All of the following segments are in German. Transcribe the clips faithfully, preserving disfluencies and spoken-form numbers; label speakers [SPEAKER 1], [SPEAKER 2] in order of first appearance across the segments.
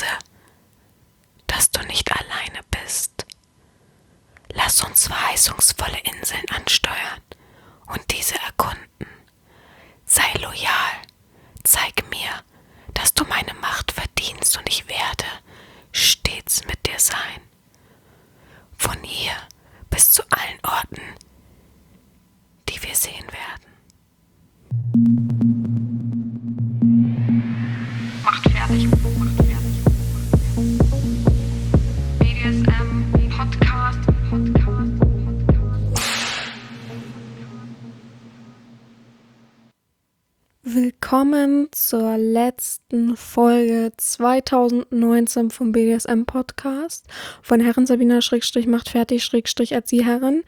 [SPEAKER 1] Beweise, dass du nicht alleine bist. Lass uns verheißungsvolle Inseln ansteuern und diese erkunden. Sei loyal, zeig mir, dass du meine Macht verdienst und ich werde stets mit dir sein. Von hier bis zu allen Orten, die wir sehen werden.
[SPEAKER 2] Macht fertig. Macht fertig. B D S M Podcast. Podcast.
[SPEAKER 3] Willkommen zur letzten Folge zwanzig neunzehn vom B D S M Podcast von Herren Sabina Schrägstrich macht fertig Schrägstrich Erzieherin.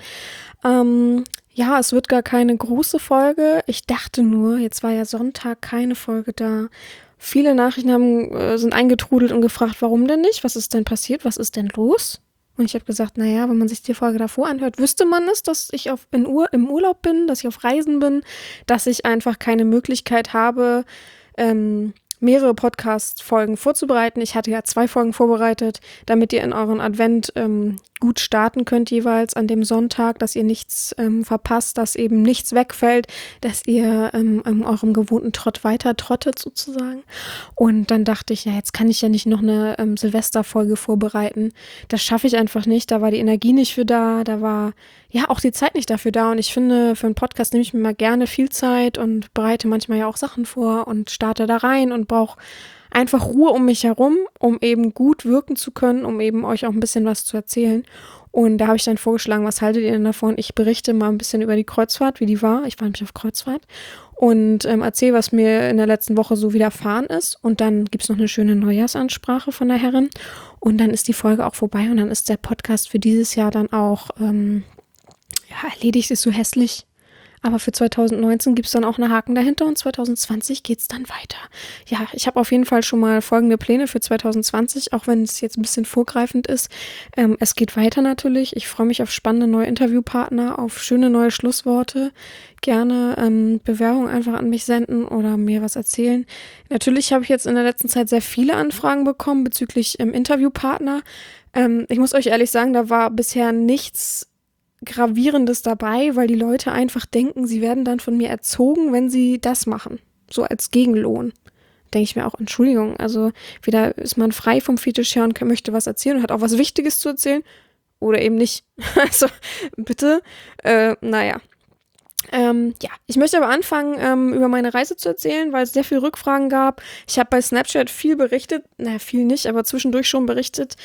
[SPEAKER 3] Ähm, ja, es wird gar keine große Folge. Ich dachte nur, jetzt war ja Sonntag keine Folge da. Viele Nachrichten haben, äh, sind eingetrudelt und gefragt, warum denn nicht? Was ist denn passiert? Was ist denn los? Und ich habe gesagt, naja, wenn man sich die Folge davor anhört, wüsste man es, dass ich auf, in Ur, im Urlaub bin, dass ich auf Reisen bin, dass ich einfach keine Möglichkeit habe, ähm, mehrere Podcast-Folgen vorzubereiten. Ich hatte ja zwei Folgen vorbereitet, damit ihr in euren Advent ähm, gut starten könnt jeweils an dem Sonntag, dass ihr nichts ähm, verpasst, dass eben nichts wegfällt, dass ihr ähm, in eurem gewohnten Trott weiter trottet sozusagen. Und dann dachte ich, ja, jetzt kann ich ja nicht noch eine ähm, Silvesterfolge vorbereiten. Das schaffe ich einfach nicht. Da war die Energie nicht für da, da war ja auch die Zeit nicht dafür da. Und ich finde, für einen Podcast nehme ich mir mal gerne viel Zeit und bereite manchmal ja auch Sachen vor und starte da rein und brauche einfach Ruhe um mich herum, um eben gut wirken zu können, um eben euch auch ein bisschen was zu erzählen. Und da habe ich dann vorgeschlagen, was haltet ihr denn davon? Ich berichte mal ein bisschen über die Kreuzfahrt, wie die war. Ich war nämlich auf Kreuzfahrt und ähm, erzähle, was mir in der letzten Woche so widerfahren ist. Und dann gibt es noch eine schöne Neujahrsansprache von der Herrin. Und dann ist die Folge auch vorbei und dann ist der Podcast für dieses Jahr dann auch ähm, ja, erledigt, ist so hässlich. Aber für zwanzig neunzehn gibt es dann auch einen Haken dahinter und zwanzig zwanzig geht es dann weiter. Ja, ich habe auf jeden Fall schon mal folgende Pläne für zwanzig zwanzig, auch wenn es jetzt ein bisschen vorgreifend ist. Ähm, es geht weiter natürlich. Ich freue mich auf spannende neue Interviewpartner, auf schöne neue Schlussworte. Gerne ähm, Bewerbung einfach an mich senden oder mir was erzählen. Natürlich habe ich jetzt in der letzten Zeit sehr viele Anfragen bekommen bezüglich ähm, Interviewpartner. Ähm, ich muss euch ehrlich sagen, da war bisher nichts Gravierendes dabei, weil die Leute einfach denken, sie werden dann von mir erzogen, wenn sie das machen. So als Gegenlohn. Denke ich mir auch, Entschuldigung, also wieder ist man frei vom Fetisch her und möchte was erzählen und hat auch was Wichtiges zu erzählen oder eben nicht. Also bitte, äh, naja. Ähm, ja, ich möchte aber anfangen, ähm, über meine Reise zu erzählen, weil es sehr viele Rückfragen gab. Ich habe bei Snapchat viel berichtet, naja, viel nicht, aber zwischendurch schon berichtet.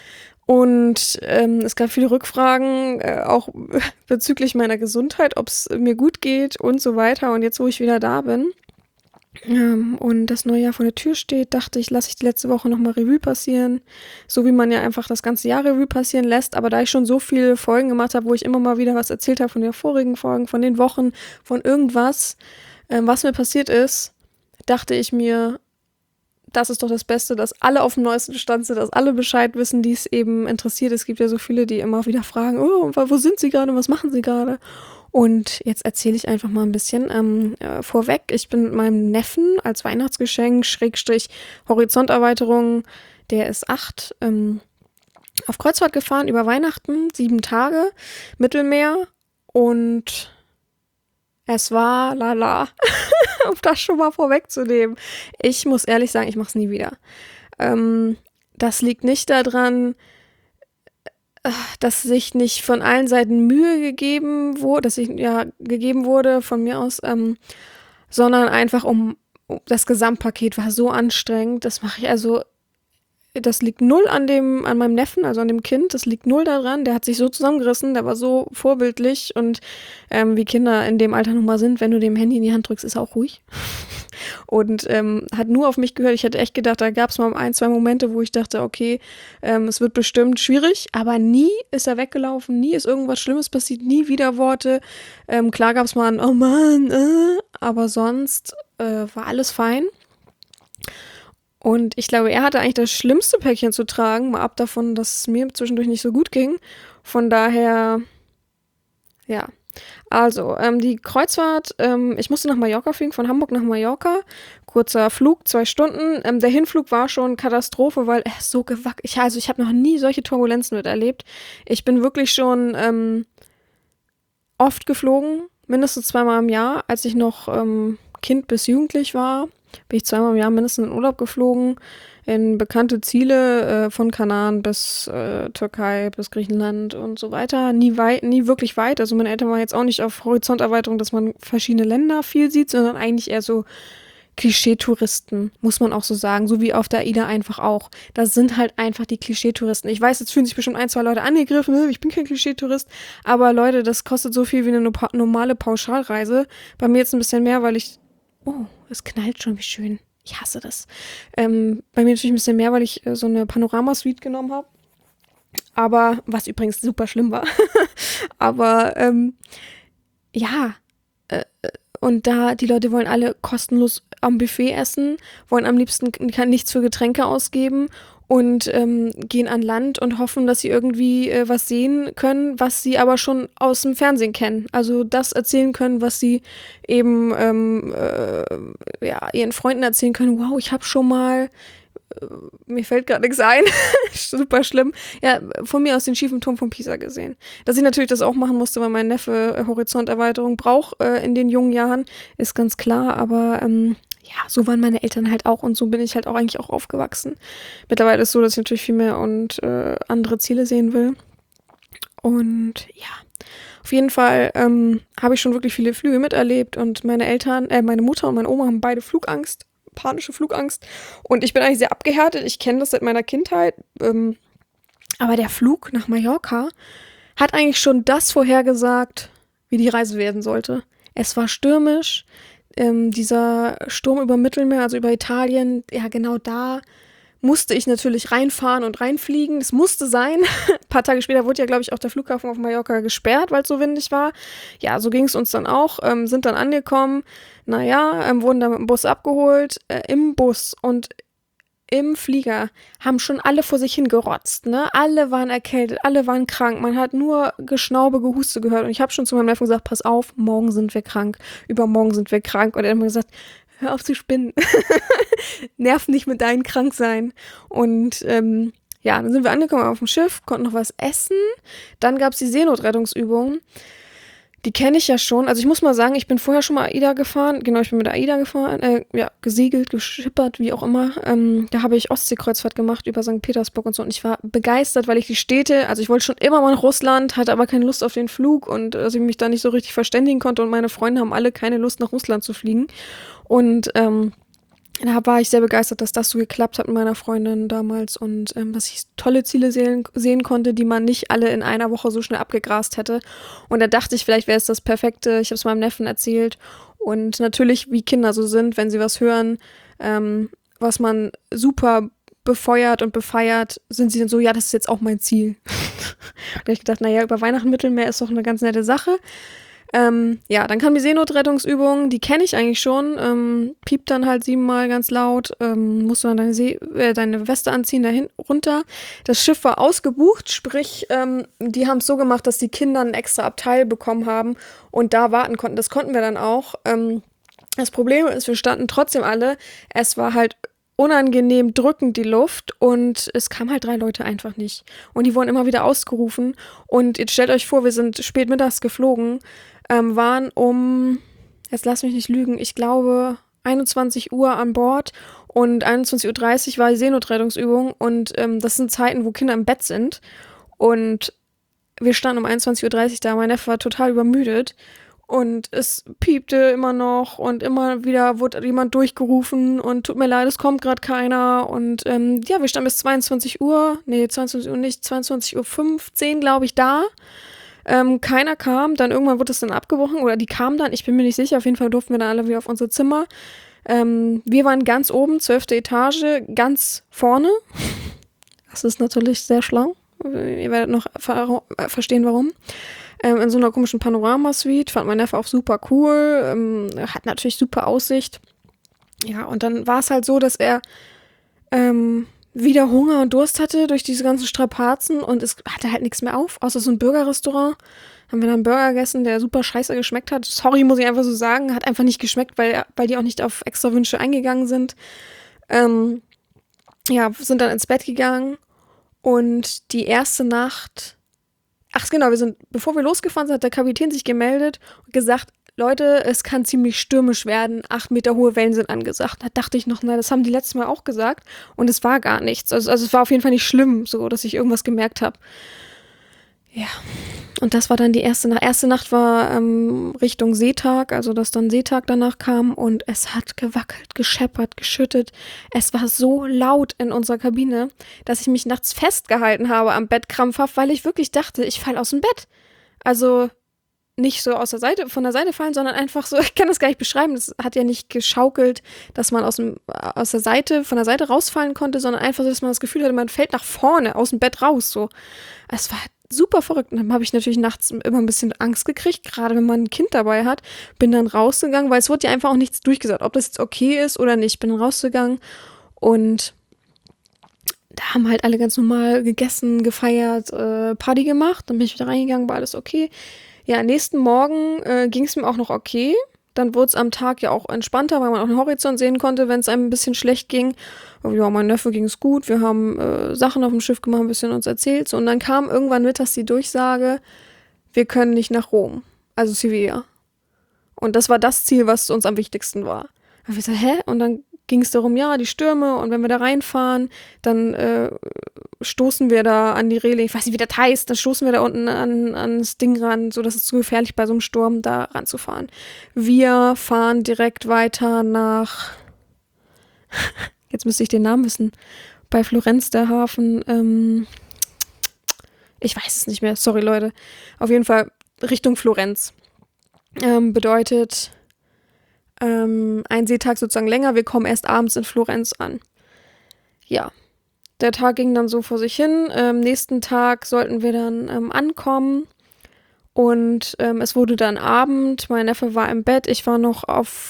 [SPEAKER 3] Und ähm, es gab viele Rückfragen, äh, auch bezüglich meiner Gesundheit, ob es mir gut geht und so weiter. Und jetzt, wo ich wieder da bin ähm, und das neue Jahr vor der Tür steht, dachte ich, lasse ich die letzte Woche nochmal Revue passieren. So wie man ja einfach das ganze Jahr Revue passieren lässt. Aber da ich schon so viele Folgen gemacht habe, wo ich immer mal wieder was erzählt habe von den vorigen Folgen, von den Wochen, von irgendwas, ähm, was mir passiert ist, dachte ich mir, das ist doch das Beste, dass alle auf dem neuesten Stand sind, dass alle Bescheid wissen, die es eben interessiert. Es gibt ja so viele, die immer wieder fragen, oh, wo sind sie gerade, was machen sie gerade? Und jetzt erzähle ich einfach mal ein bisschen ähm, äh, vorweg. Ich bin mit meinem Neffen als Weihnachtsgeschenk, Schrägstrich Horizonterweiterung, der ist acht, ähm, auf Kreuzfahrt gefahren über Weihnachten, sieben Tage, Mittelmeer und es war lala, um das schon mal vorwegzunehmen. Ich muss ehrlich sagen, ich mache es nie wieder. Ähm, das liegt nicht daran, dass sich nicht von allen Seiten Mühe gegeben wurde, dass ich ja gegeben wurde von mir aus, ähm, sondern einfach um, um das Gesamtpaket war so anstrengend. Das mache ich also. Das liegt null an dem, an meinem Neffen, also an dem Kind. Das liegt null daran. Der hat sich so zusammengerissen, der war so vorbildlich und ähm, wie Kinder in dem Alter nun mal sind, wenn du dem Handy in die Hand drückst, ist er auch ruhig. Und ähm, hat nur auf mich gehört. Ich hätte echt gedacht, da gab es mal ein, zwei Momente, wo ich dachte, okay, ähm, es wird bestimmt schwierig, aber nie ist er weggelaufen, nie ist irgendwas Schlimmes passiert, nie Widerworte. Ähm, klar gab es mal ein Oh Mann, äh, aber sonst äh, war alles fein. Und ich glaube, er hatte eigentlich das schlimmste Päckchen zu tragen, mal ab davon, dass es mir zwischendurch nicht so gut ging. Von daher, ja, Also, ähm, die Kreuzfahrt, ähm, ich musste nach Mallorca fliegen, von Hamburg nach Mallorca. Kurzer Flug, zwei Stunden. Ähm, der Hinflug war schon Katastrophe, weil er ist so gewackelt. Ich, also, ich habe noch nie solche Turbulenzen miterlebt. Ich bin wirklich schon ähm, oft geflogen, mindestens zweimal im Jahr. Als ich noch ähm, Kind bis Jugendlich war, bin ich zweimal im Jahr mindestens in Urlaub geflogen. In bekannte Ziele, äh, von Kanaren bis äh, Türkei, bis Griechenland und so weiter. Nie weit, nie wirklich weit. Also meine Eltern waren jetzt auch nicht auf Horizonterweiterung, dass man verschiedene Länder viel sieht, sondern eigentlich eher so Klischee-Touristen, muss man auch so sagen. So wie auf der AIDA einfach auch. Das sind halt einfach die Klischee-Touristen. Ich weiß, jetzt fühlen sich bestimmt ein, zwei Leute angegriffen. ne, Ich bin kein Klischee-Tourist. Aber Leute, das kostet so viel wie eine no- normale Pauschalreise. Bei mir jetzt ein bisschen mehr, weil ich... Oh, es knallt schon, wie schön. Ich hasse das. Ähm, bei mir natürlich ein bisschen mehr, weil ich äh, so eine Panorama-Suite genommen habe. Aber, was übrigens super schlimm war. Aber, ähm, ja. Äh, und da, die Leute wollen alle kostenlos am Buffet essen, wollen am liebsten k- nichts für Getränke ausgeben und ähm, gehen an Land und hoffen, dass sie irgendwie äh, was sehen können, was sie aber schon aus dem Fernsehen kennen. Also das erzählen können, was sie eben ähm, äh, ja, ihren Freunden erzählen können. Wow, ich habe schon mal, äh, mir fällt gerade nichts ein, super schlimm, ja, von mir aus den schiefen Turm von Pisa gesehen. Dass ich natürlich das auch machen musste, weil mein Neffe äh, Horizonterweiterung braucht äh, in den jungen Jahren, ist ganz klar, aber ähm, ja, so waren meine Eltern halt auch und so bin ich halt auch eigentlich auch aufgewachsen. Mittlerweile ist es so, dass ich natürlich viel mehr und äh, andere Ziele sehen will. Und ja, auf jeden Fall ähm, habe ich schon wirklich viele Flüge miterlebt und meine Eltern, äh, meine Mutter und meine Oma haben beide Flugangst, panische Flugangst. Und ich bin eigentlich sehr abgehärtet. Ich kenne das seit meiner Kindheit. Ähm, aber der Flug nach Mallorca hat eigentlich schon das vorhergesagt, wie die Reise werden sollte. Es war stürmisch. Ähm, dieser Sturm über Mittelmeer, also über Italien, ja genau da musste ich natürlich reinfahren und reinfliegen. Das musste sein. Ein paar Tage später wurde ja, glaube ich, auch der Flughafen auf Mallorca gesperrt, weil es so windig war. Ja, so ging es uns dann auch. Ähm, sind dann angekommen. Naja, ähm, wurden dann mit dem Bus abgeholt. Äh, im Bus und im Flieger haben schon alle vor sich hingerotzt, ne? Alle waren erkältet, alle waren krank. Man hat nur Geschnaube, Gehuste gehört. Und ich habe schon zu meinem Neffen gesagt, pass auf, morgen sind wir krank. Übermorgen sind wir krank. Und er hat mir gesagt, hör auf zu spinnen. Nerv nicht mit deinem Kranksein. Und ähm, ja, dann sind wir angekommen auf dem Schiff, konnten noch was essen. Dann gab es die Seenotrettungsübung. Die kenne ich ja schon. Also ich muss mal sagen, ich bin vorher schon mal AIDA gefahren. Genau, ich bin mit der AIDA gefahren, äh, ja, gesegelt, geschippert, wie auch immer. Ähm, da habe ich Ostseekreuzfahrt gemacht über Sankt Petersburg und so. Und ich war begeistert, weil ich die Städte, also ich wollte schon immer mal nach Russland, hatte aber keine Lust auf den Flug und dass ich mich da nicht so richtig verständigen konnte. Und meine Freunde haben alle keine Lust, nach Russland zu fliegen. Und ähm, da war ich sehr begeistert, dass das so geklappt hat mit meiner Freundin damals und ähm, dass ich tolle Ziele sehen, sehen konnte, die man nicht alle in einer Woche so schnell abgegrast hätte. Und da dachte ich, vielleicht wäre es das Perfekte. Ich habe es meinem Neffen erzählt. Und natürlich, wie Kinder so sind, wenn sie was hören, ähm, was man super befeuert und befeiert, sind sie dann so, ja, das ist jetzt auch mein Ziel. Da habe ich gedacht, naja, über Weihnachten Mittelmeer ist doch eine ganz nette Sache. Ähm, ja, dann kam die Seenotrettungsübung, die kenne ich eigentlich schon. Ähm, piept dann halt siebenmal ganz laut, ähm, musst du dann deine, See äh, deine Weste anziehen, dahin runter. Das Schiff war ausgebucht, sprich, ähm, die haben es so gemacht, dass die Kinder ein extra Abteil bekommen haben und da warten konnten. Das konnten wir dann auch. Ähm, das Problem ist, wir standen trotzdem alle. Es war halt unangenehm drückend, die Luft, und es kamen halt drei Leute einfach nicht. Und die wurden immer wieder ausgerufen. Und jetzt stellt euch vor, wir sind spät mittags geflogen, ähm, waren um, jetzt lass mich nicht lügen, ich glaube einundzwanzig Uhr an Bord und einundzwanzig Uhr dreißig war die Seenotrettungsübung und ähm, das sind Zeiten, wo Kinder im Bett sind. Und wir standen um einundzwanzig Uhr dreißig da, mein Neffe war total übermüdet. Und es piepte immer noch und immer wieder wurde jemand durchgerufen und tut mir leid, es kommt gerade keiner. Und ähm, ja, wir standen bis zweiundzwanzig Uhr, nee, zweiundzwanzig Uhr nicht, zweiundzwanzig Uhr fünfzehn, glaube ich, da. Ähm, keiner kam, dann irgendwann wurde es dann abgebrochen oder die kamen dann, ich bin mir nicht sicher, auf jeden Fall durften wir dann alle wieder auf unser Zimmer. Ähm, wir waren ganz oben, zwölfte Etage, ganz vorne. Das ist natürlich sehr schlau. Ihr werdet noch ver- verstehen, warum. Ähm, in so einer komischen Panorama-Suite. Fand mein Neffe auch super cool. Ähm, hat natürlich super Aussicht. Ja, und dann war es halt so, dass er ähm, wieder Hunger und Durst hatte durch diese ganzen Strapazen und es hatte halt nichts mehr auf, außer so ein Burgerrestaurant. haben wir dann einen Burger gegessen, der super scheiße geschmeckt hat. Sorry, muss ich einfach so sagen. Hat einfach nicht geschmeckt, weil, weil die auch nicht auf extra Wünsche eingegangen sind. Ähm, ja, sind dann ins Bett gegangen und die erste Nacht, ach genau, wir sind, bevor wir losgefahren sind, hat der Kapitän sich gemeldet und gesagt, Leute, es kann ziemlich stürmisch werden, acht Meter hohe Wellen sind angesagt. Da dachte ich noch, na, das haben die letztes Mal auch gesagt und es war gar nichts. Also, also es war auf jeden Fall nicht schlimm, so, dass ich irgendwas gemerkt habe. Ja, und das war dann die erste Nacht. Erste Nacht war ähm, Richtung Seetag, also dass dann Seetag danach kam und es hat gewackelt, gescheppert, geschüttet. Es war so laut in unserer Kabine, dass ich mich nachts festgehalten habe am Bett krampfhaft, weil ich wirklich dachte, ich falle aus dem Bett. Also nicht so aus der Seite, von der Seite fallen, sondern einfach so, ich kann das gar nicht beschreiben, das hat ja nicht geschaukelt, dass man aus dem, aus der Seite, von der Seite rausfallen konnte, sondern einfach so, dass man das Gefühl hatte, man fällt nach vorne, aus dem Bett raus, so. Es war super verrückt. Und dann habe ich natürlich nachts immer ein bisschen Angst gekriegt, gerade wenn man ein Kind dabei hat. Bin dann rausgegangen, weil es wurde ja einfach auch nichts durchgesagt, ob das jetzt okay ist oder nicht. Bin dann rausgegangen und da haben halt alle ganz normal gegessen, gefeiert, äh, Party gemacht. Dann bin ich wieder reingegangen, war alles okay. Ja, nächsten Morgen äh, ging es mir auch noch okay. Dann wurde es am Tag ja auch entspannter, weil man auch den Horizont sehen konnte, wenn es einem ein bisschen schlecht ging. Aber ja, mein Neffe ging es gut. Wir haben äh, Sachen auf dem Schiff gemacht, ein bisschen uns erzählt. So, und dann kam irgendwann mittags die Durchsage, wir können nicht nach Rom, also Sevilla. Und das war das Ziel, was uns am wichtigsten war. Da hab ich gesagt, hä? Und dann ging es darum, ja, die Stürme und wenn wir da reinfahren, dann äh, stoßen wir da an die Reling, ich weiß nicht, wie das heißt, dann stoßen wir da unten an, an das Ding ran, so dass es zu gefährlich bei so einem Sturm da ranzufahren. Wir fahren direkt weiter nach, jetzt müsste ich den Namen wissen, bei Florenz, der Hafen, ähm, ich weiß es nicht mehr, sorry Leute, auf jeden Fall Richtung Florenz. Ähm, bedeutet, Ähm, ein Seetag sozusagen länger, wir kommen erst abends in Florenz an. Ja, der Tag ging dann so vor sich hin. Ähm, nächsten Tag sollten wir dann ähm, ankommen und ähm, es wurde dann Abend. Mein Neffe war im Bett, ich war noch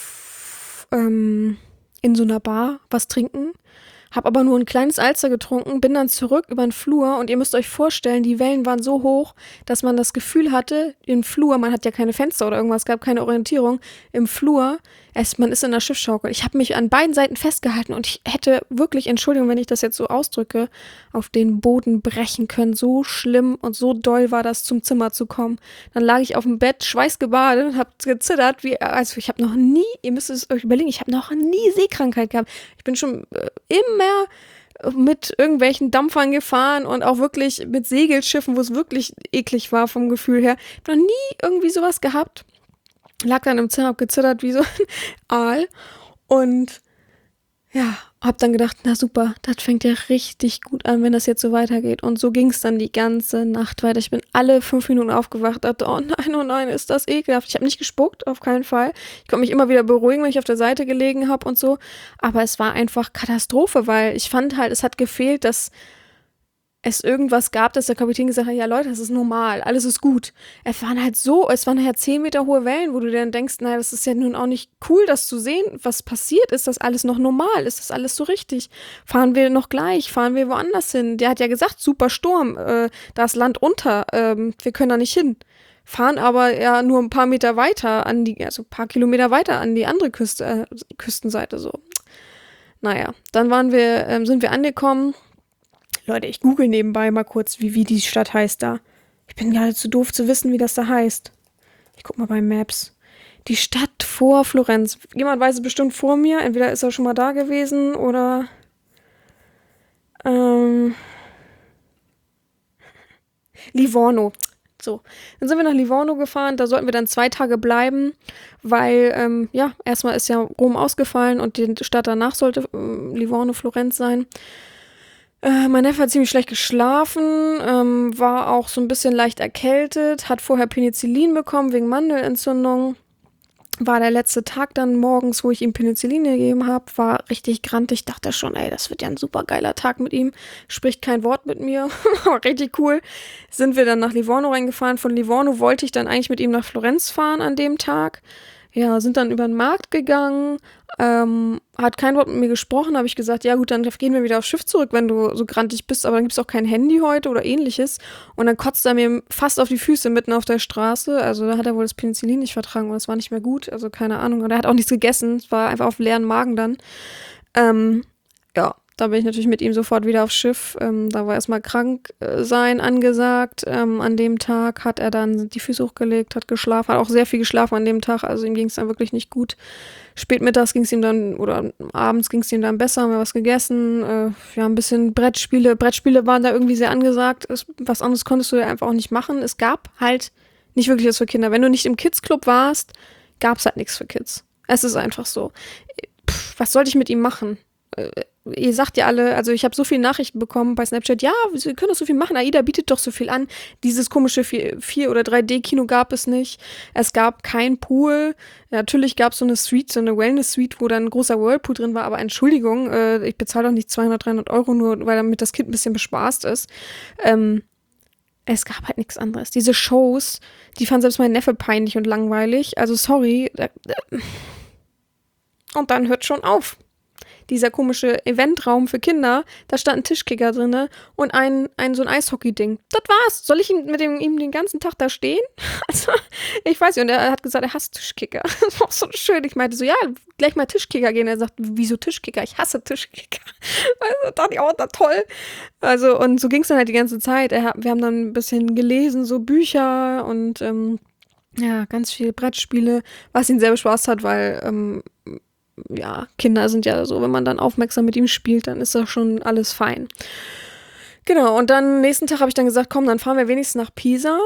[SPEAKER 3] auf ähm, in so einer Bar was trinken. Hab aber nur ein kleines Alster getrunken, bin dann zurück über den Flur und ihr müsst euch vorstellen, die Wellen waren so hoch, dass man das Gefühl hatte, im Flur, man hat ja keine Fenster oder irgendwas, gab keine Orientierung, im Flur, es, man ist in der Schiffsschaukel. Ich habe mich an beiden Seiten festgehalten und ich hätte wirklich, Entschuldigung, wenn ich das jetzt so ausdrücke, auf den Boden brechen können. So schlimm und so doll war das, zum Zimmer zu kommen. Dann lag ich auf dem Bett, schweißgebadet und habe gezittert, wie, also ich habe noch nie, ihr müsst es euch überlegen, ich habe noch nie Seekrankheit gehabt. Ich bin schon äh, immer mit irgendwelchen Dampfern gefahren und auch wirklich mit Segelschiffen, wo es wirklich eklig war vom Gefühl her. Ich habe noch nie irgendwie sowas gehabt. Lag dann im Zimmer, hab gezittert wie so ein Aal und ja, hab dann gedacht, na super, das fängt ja richtig gut an, wenn das jetzt so weitergeht. Und so ging es dann die ganze Nacht weiter. Ich bin alle fünf Minuten aufgewacht, dachte, oh nein, oh nein, ist das ekelhaft. Ich habe nicht gespuckt, auf keinen Fall. Ich konnte mich immer wieder beruhigen, wenn ich auf der Seite gelegen habe und so. Aber es war einfach Katastrophe, weil ich fand halt, es hat gefehlt, dass es irgendwas gab, dass der Kapitän gesagt hat, ja Leute, das ist normal, alles ist gut. Es waren halt so, es waren ja zehn Meter hohe Wellen, wo du dann denkst, naja, das ist ja nun auch nicht cool, das zu sehen, was passiert, ist das alles noch normal, ist das alles so richtig? Fahren wir noch gleich, fahren wir woanders hin? Der hat ja gesagt, super Sturm, äh, da ist Land unter, ähm, wir können da nicht hin. Fahren aber ja nur ein paar Meter weiter an die, also ein paar Kilometer weiter an die andere Küste, äh, Küstenseite so. Naja, dann waren wir, ähm, sind wir angekommen. Leute, ich google nebenbei mal kurz, wie, wie die Stadt heißt da. Ich bin gerade zu doof zu wissen, wie das da heißt. Ich guck mal bei Maps. Die Stadt vor Florenz. Jemand weiß es bestimmt vor mir. Entweder ist er schon mal da gewesen oder ähm, Livorno. So, dann sind wir nach Livorno gefahren. Da sollten wir dann zwei Tage bleiben, weil, ähm, ja, erstmal ist ja Rom ausgefallen und die Stadt danach sollte äh, Livorno, Florenz sein. Äh, mein Neffe hat ziemlich schlecht geschlafen, ähm, war auch so ein bisschen leicht erkältet, hat vorher Penicillin bekommen wegen Mandelentzündung. War der letzte Tag dann morgens, wo ich ihm Penicillin gegeben habe, war richtig grantig. Dachte schon, ey, das wird ja ein super geiler Tag mit ihm. Spricht kein Wort mit mir. Richtig cool. Sind wir dann nach Livorno reingefahren. Von Livorno wollte ich dann eigentlich mit ihm nach Florenz fahren an dem Tag. ja, sind dann über den Markt gegangen, ähm, hat kein Wort mit mir gesprochen, habe ich gesagt, ja gut, dann gehen wir wieder aufs Schiff zurück, wenn du so grantig bist, aber dann gibt's auch kein Handy heute oder ähnliches. Und dann kotzt er mir fast auf die Füße mitten auf der Straße, also da hat er wohl das Penicillin nicht vertragen und es war nicht mehr gut, also keine Ahnung. Und er hat auch nichts gegessen, es war einfach auf leeren Magen dann. Ähm, ja, da bin ich natürlich mit ihm sofort wieder aufs Schiff. Ähm, da war erstmal krank äh, sein angesagt. Ähm, an dem Tag hat er dann die Füße hochgelegt, hat geschlafen, hat auch sehr viel geschlafen an dem Tag. Also ihm ging es dann wirklich nicht gut. Spätmittags ging es ihm dann, oder abends ging es ihm dann besser, haben wir was gegessen. Äh, ja, ein bisschen Brettspiele. Brettspiele waren da irgendwie sehr angesagt. Es, was anderes konntest du ja einfach auch nicht machen. Es gab halt nicht wirklich was für Kinder. Wenn du nicht im Kids-Club warst, gab es halt nichts für Kids. Es ist einfach so. Pff, was sollte ich mit ihm machen? Äh, Ihr sagt ja alle, also ich habe so viele Nachrichten bekommen bei Snapchat, ja, wir können doch so viel machen, AIDA bietet doch so viel an. Dieses komische vier- oder drei D-Kino gab es nicht. Es gab kein Pool. Ja, natürlich gab es so eine Suite, so eine Wellness-Suite, wo dann ein großer Whirlpool drin war, aber Entschuldigung, äh, ich bezahle doch nicht zweihundert, dreihundert Euro nur, weil damit das Kind ein bisschen bespaßt ist. Ähm, es gab halt nichts anderes. Diese Shows, die fand selbst mein Neffe peinlich und langweilig. Also sorry. Und dann hört schon auf. Dieser komische Eventraum für Kinder, da stand ein Tischkicker drinne und ein, ein so ein Eishockey-Ding. Das war's. Soll ich ihn mit dem, ihm den ganzen Tag da stehen? Also, ich weiß nicht. Und er hat gesagt, er hasst Tischkicker. Das war so schön. Ich meinte so, ja, gleich mal Tischkicker gehen. Er sagt, wieso Tischkicker? Ich hasse Tischkicker. Also dachte ich, oh, na toll. Also, und so ging's dann halt die ganze Zeit. Er, wir haben dann ein bisschen gelesen, so Bücher und ähm, ja, ganz viele Brettspiele, was ihn sehr bespaßt hat, weil ähm, ja, Kinder sind ja so, wenn man dann aufmerksam mit ihm spielt, dann ist das schon alles fein. Genau, und dann nächsten Tag habe ich dann gesagt, komm, dann fahren wir wenigstens nach Pisa,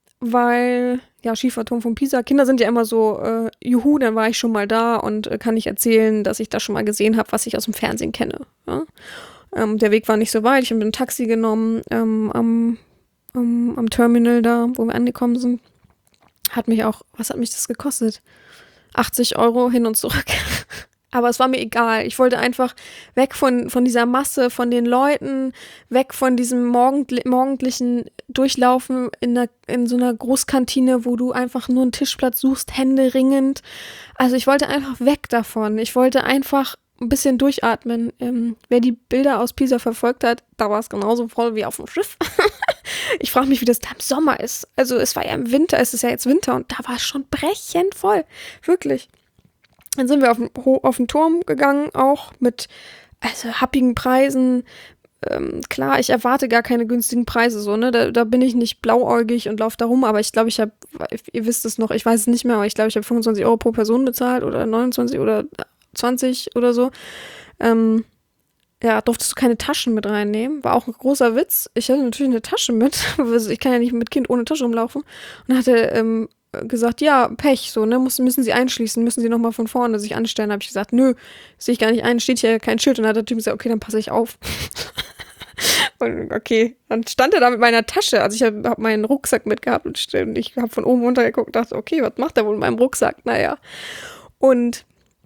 [SPEAKER 3] weil, ja, Schieferturm von Pisa, Kinder sind ja immer so, äh, juhu, dann war ich schon mal da und äh, kann ich erzählen, dass ich das schon mal gesehen habe, was ich aus dem Fernsehen kenne. Ja? Ähm, der Weg war nicht so weit, ich habe ein Taxi genommen ähm, am, am, am Terminal da, wo wir angekommen sind. Hat mich auch, was hat mich das gekostet? achtzig Euro hin und zurück. Aber es war mir egal. Ich wollte einfach weg von, von dieser Masse, von den Leuten, weg von diesem morgendli- morgendlichen Durchlaufen in, einer, in so einer Großkantine, wo du einfach nur einen Tischplatz suchst, händeringend. Also ich wollte einfach weg davon. Ich wollte einfach ein bisschen durchatmen. Ähm, wer die Bilder aus Pisa verfolgt hat, da war es genauso voll wie auf dem Schiff. Ich frage mich, wie das da im Sommer ist. Also es war ja im Winter, es ist ja jetzt Winter und da war es schon brechend voll. Wirklich. Dann sind wir auf den, auf den Turm gegangen, auch mit also happigen Preisen. Ähm, klar, ich erwarte gar keine günstigen Preise, so, ne? Da, da bin ich nicht blauäugig und laufe da rum, aber ich glaube, ich habe, ihr wisst es noch, ich weiß es nicht mehr, aber ich glaube, ich habe fünfundzwanzig Euro pro Person bezahlt oder neunundzwanzig oder zwanzig oder so. Ähm, ja, durftest du keine Taschen mit reinnehmen. War auch ein großer Witz. Ich hatte natürlich eine Tasche mit. Ich kann ja nicht mit Kind ohne Tasche rumlaufen. Und dann hat er ähm, gesagt, ja, Pech, so, ne, müssen, müssen Sie einschließen, müssen Sie nochmal von vorne sich anstellen. Da habe ich gesagt, nö, sehe ich gar nicht ein, steht hier kein Schild. Und dann hat der Typ gesagt, okay, dann passe ich auf. Und okay, dann stand er da mit meiner Tasche. Also ich habe hab meinen Rucksack mitgehabt und ich habe von oben runter geguckt und dachte, okay, was macht der wohl mit meinem Rucksack? Naja. Und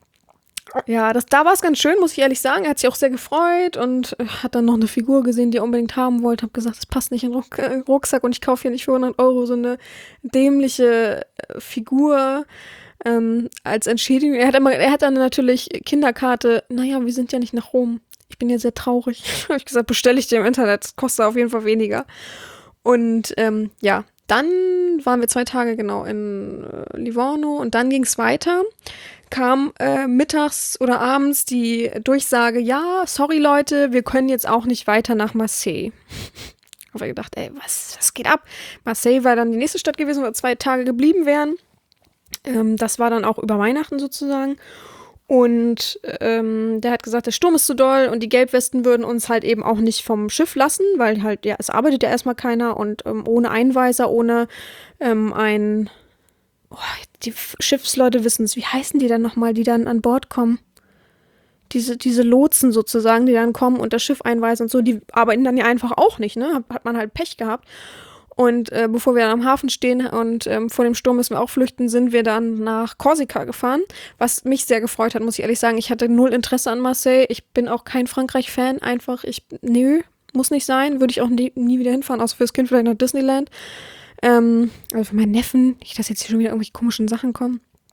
[SPEAKER 3] ja, das, da war es ganz schön, muss ich ehrlich sagen. Er hat sich auch sehr gefreut und hat dann noch eine Figur gesehen, die er unbedingt haben wollte. Hab gesagt, das passt nicht in den Ruck- äh, Rucksack und ich kaufe hier nicht für hundert Euro so eine dämliche äh, Figur ähm, als Entschädigung. Er hat, immer, er hat dann natürlich Kinderkarte. Naja, wir sind ja nicht nach Rom. Ich bin ja sehr traurig. Habe ich gesagt, bestelle ich dir im Internet. Das kostet auf jeden Fall weniger. Und ähm, ja, dann waren wir zwei Tage genau in äh, Livorno und dann ging es weiter. Kam äh, mittags oder abends die Durchsage, ja, sorry Leute, wir können jetzt auch nicht weiter nach Marseille. Habe ich gedacht, ey, was, was geht ab? Marseille war dann die nächste Stadt gewesen, wo wir zwei Tage geblieben wären. Ähm, das war dann auch über Weihnachten sozusagen. Und ähm, der hat gesagt, der Sturm ist zu doll und die Gelbwesten würden uns halt eben auch nicht vom Schiff lassen, weil halt, ja, es arbeitet ja erstmal keiner und ähm, ohne Einweiser, ohne ähm, ein Oh, die Schiffsleute wissen es. Wie heißen die dann nochmal, die dann an Bord kommen? Diese, diese Lotsen sozusagen, die dann kommen und das Schiff einweisen und so, die arbeiten dann ja einfach auch nicht, ne? Hat, hat man halt Pech gehabt. Und äh, bevor wir dann am Hafen stehen und ähm, vor dem Sturm müssen wir auch flüchten, sind wir dann nach Korsika gefahren, was mich sehr gefreut hat, muss ich ehrlich sagen. Ich hatte null Interesse an Marseille. Ich bin auch kein Frankreich-Fan. Einfach, ich, nö, muss nicht sein. Würde ich auch nie, nie wieder hinfahren, außer fürs Kind vielleicht nach Disneyland. Ähm, also für meinen Neffen, nicht, dass jetzt hier schon wieder irgendwelche komischen Sachen kommen.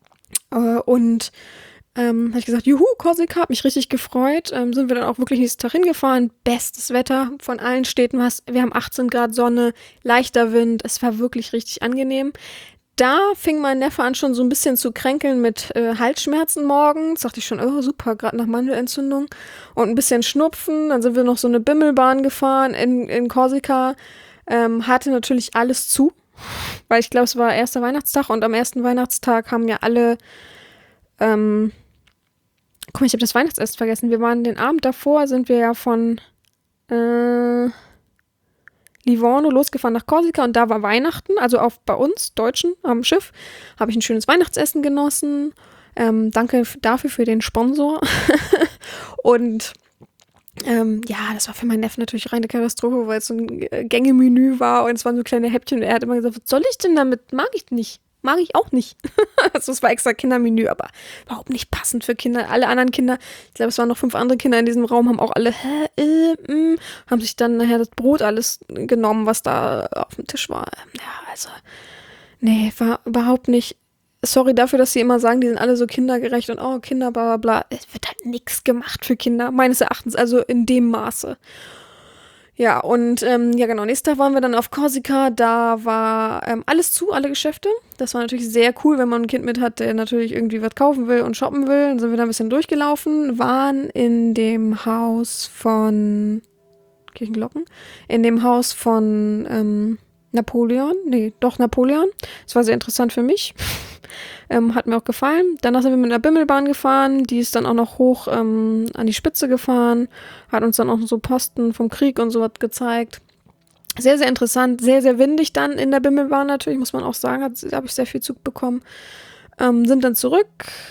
[SPEAKER 3] Äh, und ähm, habe ich gesagt, juhu, Korsika, hat mich richtig gefreut. Ähm, sind wir dann auch wirklich nächsten Tag hingefahren. Bestes Wetter von allen Städten. Was. Wir haben achtzehn Grad Sonne, leichter Wind. Es war wirklich richtig angenehm. Da fing mein Neffe an, schon so ein bisschen zu kränkeln mit äh, Halsschmerzen morgens. Dachte ich schon, oh super, gerade nach Mandelentzündung. Und ein bisschen Schnupfen. Dann sind wir noch so eine Bimmelbahn gefahren in, in Korsika. Ähm, hatte natürlich alles zu. Weil ich glaube, es war erster Weihnachtstag. Und am ersten Weihnachtstag haben ja alle... Ähm, guck mal, ich habe das Weihnachtsessen vergessen. Wir waren den Abend davor, sind wir ja von... Äh, Livorno losgefahren nach Korsika und da war Weihnachten, also auch bei uns Deutschen am Schiff, habe ich ein schönes Weihnachtsessen genossen. Ähm, danke f- dafür für den Sponsor. Und ähm, ja, das war für meinen Neffen natürlich reine Katastrophe, weil es so ein äh, Gängemenü war und es waren so kleine Häppchen und er hat immer gesagt, was soll ich denn damit? Mag ich nicht. Mag ich auch nicht. Also es war extra Kindermenü, aber überhaupt nicht passend für Kinder. Alle anderen Kinder, ich glaube, es waren noch fünf andere Kinder in diesem Raum, haben auch alle, hä, äh, mm, haben sich dann nachher das Brot alles genommen, was da auf dem Tisch war. Ja, also, nee, war überhaupt nicht. Sorry dafür, dass sie immer sagen, die sind alle so kindergerecht und oh, Kinder, bla bla bla. Es wird halt nichts gemacht für Kinder, meines Erachtens, also in dem Maße. Ja, und ähm, ja genau, nächsten Tag waren wir dann auf Korsika, da war ähm, alles zu, alle Geschäfte. Das war natürlich sehr cool, wenn man ein Kind mit hat, der natürlich irgendwie was kaufen will und shoppen will. Dann sind wir da ein bisschen durchgelaufen, waren in dem Haus von Kirchenglocken, in dem Haus von ähm, Napoleon, nee, doch Napoleon. Das war sehr interessant für mich. Ähm, hat mir auch gefallen. Danach sind wir mit einer Bimmelbahn gefahren. Die ist dann auch noch hoch ähm, an die Spitze gefahren. Hat uns dann auch so Posten vom Krieg und sowas gezeigt. Sehr, sehr interessant. Sehr, sehr windig dann in der Bimmelbahn natürlich, muss man auch sagen. Da habe ich sehr viel Zug bekommen. Ähm, sind dann zurück.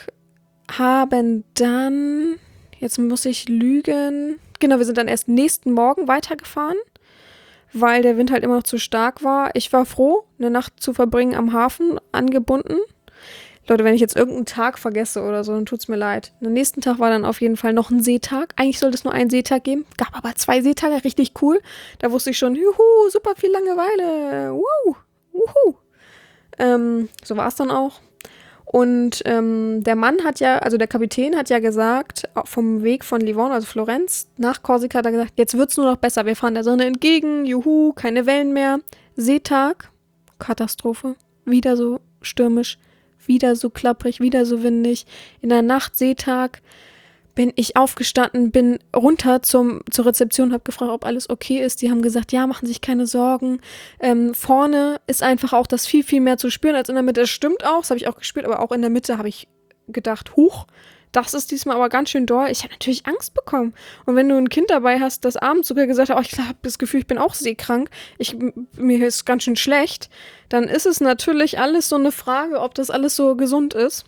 [SPEAKER 3] Haben dann, jetzt muss ich lügen. Genau, wir sind dann erst nächsten Morgen weitergefahren, weil der Wind halt immer noch zu stark war. Ich war froh, eine Nacht zu verbringen am Hafen, angebunden. Leute, wenn ich jetzt irgendeinen Tag vergesse oder so, dann tut's mir leid. Am nächsten Tag war dann auf jeden Fall noch ein Seetag. Eigentlich sollte es nur einen Seetag geben. Gab aber zwei Seetage, richtig cool. Da wusste ich schon, juhu, super viel Langeweile. Wuhu, wuhu. Ähm, so war es dann auch. Und ähm, der Mann hat ja, also der Kapitän hat ja gesagt, vom Weg von Livorno, also Florenz, nach Korsika, hat er gesagt, jetzt wird's nur noch besser. Wir fahren der Sonne entgegen, juhu, keine Wellen mehr. Seetag, Katastrophe. Wieder so stürmisch. Wieder so klapprig, wieder so windig. In der Nacht, Seetag, bin ich aufgestanden, bin runter zum, zur Rezeption, habe gefragt, ob alles okay ist. Die haben gesagt, ja, machen sich keine Sorgen. Ähm, vorne ist einfach auch das viel, viel mehr zu spüren als in der Mitte. Das stimmt auch, das habe ich auch gespürt, aber auch in der Mitte habe ich gedacht, huch, das ist diesmal aber ganz schön doll. Ich habe natürlich Angst bekommen. Und wenn du ein Kind dabei hast, das abends sogar gesagt hat, oh, ich habe das Gefühl, ich bin auch seekrank, ich, mir ist ganz schön schlecht, dann ist es natürlich alles so eine Frage, ob das alles so gesund ist.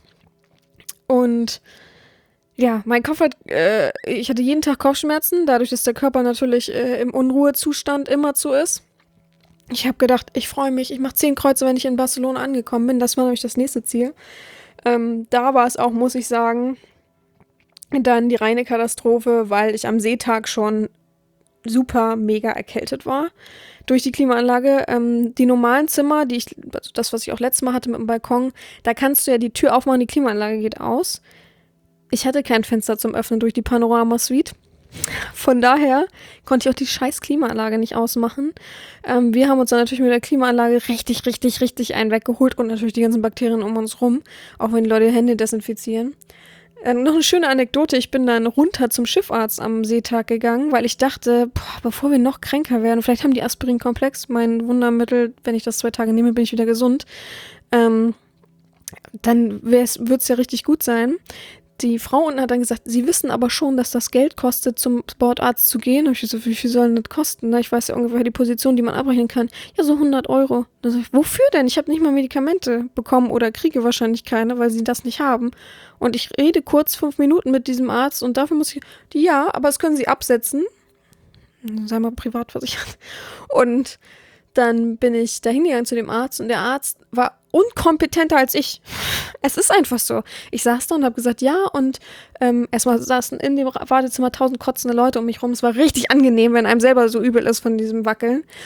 [SPEAKER 3] Und ja, mein Kopf hat, äh, ich hatte jeden Tag Kopfschmerzen, dadurch, dass der Körper natürlich äh, im Unruhezustand immer zu ist. Ich habe gedacht, ich freue mich, ich mache zehn Kreuze, wenn ich in Barcelona angekommen bin. Das war nämlich das nächste Ziel. Ähm, da war es auch, muss ich sagen, dann die reine Katastrophe, weil ich am Seetag schon super mega erkältet war durch die Klimaanlage. Ähm, die normalen Zimmer, die ich, also das, was ich auch letztes Mal hatte mit dem Balkon, da kannst du ja die Tür aufmachen, die Klimaanlage geht aus. Ich hatte kein Fenster zum Öffnen durch die Panorama-Suite. Von daher konnte ich auch die scheiß Klimaanlage nicht ausmachen. Ähm, wir haben uns dann natürlich mit der Klimaanlage richtig, richtig, richtig einen weggeholt und natürlich die ganzen Bakterien um uns rum, auch wenn die Leute die Hände desinfizieren. Äh, noch eine schöne Anekdote, ich bin dann runter zum Schiffarzt am Seetag gegangen, weil ich dachte, boah, bevor wir noch kränker werden, vielleicht haben die Aspirin-Komplex, mein Wundermittel, wenn ich das zwei Tage nehme, bin ich wieder gesund, ähm, dann wird es ja richtig gut sein. Die Frau unten hat dann gesagt, sie wissen aber schon, dass das Geld kostet, zum Sportarzt zu gehen. Und ich so, wie viel soll denn das kosten? Ich weiß ja ungefähr die Position, die man abrechnen kann. Ja, so hundert Euro. Dann sag ich, wofür denn? Ich habe nicht mal Medikamente bekommen oder kriege wahrscheinlich keine, weil sie das nicht haben. Und ich rede kurz fünf Minuten mit diesem Arzt und dafür muss ich, die, ja, aber das können sie absetzen. Sei mal privat versichert. Und dann bin ich da hingegangen zu dem Arzt und der Arzt war unkompetenter als ich. Es ist einfach so. Ich saß da und habe gesagt, ja, und ähm, erstmal saßen in dem Wartezimmer tausend kotzende Leute um mich rum. Es war richtig angenehm, wenn einem selber so übel ist von diesem Wackeln.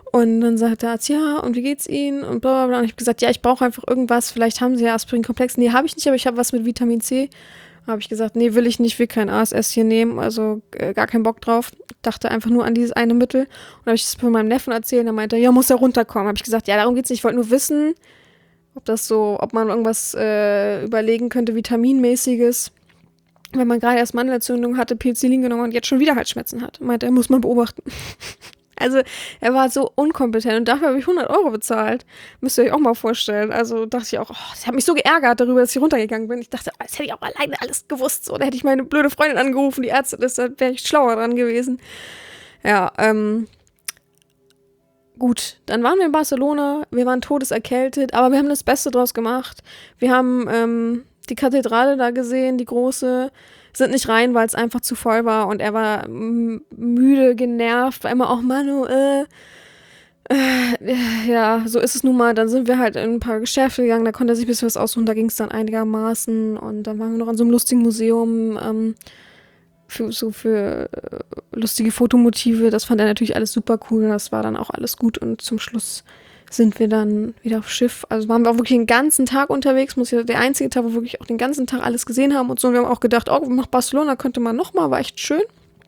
[SPEAKER 3] Und dann sagt der Arzt, ja, und wie geht's Ihnen? Und bla bla bla. Und ich habe gesagt, ja, ich brauche einfach irgendwas. Vielleicht haben Sie ja Aspirinkomplex. Nee, habe ich nicht, aber ich habe was mit Vitamin C. Habe ich gesagt, nee, will ich nicht, will kein A S S hier nehmen. Also äh, gar keinen Bock drauf. Dachte einfach nur an dieses eine Mittel. Und habe ich das von meinem Neffen erzählt. Der meinte, ja, muss er runterkommen. Habe ich gesagt, ja, darum geht's nicht. Ich wollte nur wissen, ob das so, ob man irgendwas äh, überlegen könnte, Vitaminmäßiges. Wenn man gerade erst Mandelentzündung hatte, Penicillin genommen und jetzt schon wieder Halsschmerzen hat. Meinte er, muss man beobachten. Also, er war so unkompetent und dafür habe ich hundert Euro bezahlt. Müsst ihr euch auch mal vorstellen. Also dachte ich auch, oh, das hat mich so geärgert darüber, dass ich runtergegangen bin. Ich dachte, oh, das hätte ich auch alleine alles gewusst. So, da hätte ich meine blöde Freundin angerufen, die Ärztin ist, da wäre ich schlauer dran gewesen. Ja, ähm, gut. Dann waren wir in Barcelona, wir waren todeserkältet, aber wir haben das Beste draus gemacht. Wir haben ähm, die Kathedrale da gesehen, die große, sind nicht rein, weil es einfach zu voll war und er war m- müde, genervt, war immer auch Manu, äh, äh, ja, so ist es nun mal. Dann sind wir halt in ein paar Geschäfte gegangen, da konnte er sich ein bisschen was aussuchen, da ging es dann einigermaßen und dann waren wir noch an so einem lustigen Museum, ähm, für, so für äh, lustige Fotomotive, das fand er natürlich alles super cool, das war dann auch alles gut und zum Schluss sind wir dann wieder auf Schiff. Also waren wir auch wirklich den ganzen Tag unterwegs. Muss ja der einzige Tag, wo wir wirklich auch den ganzen Tag alles gesehen haben und so. Und wir haben auch gedacht, oh, nach Barcelona könnte man nochmal, war echt schön.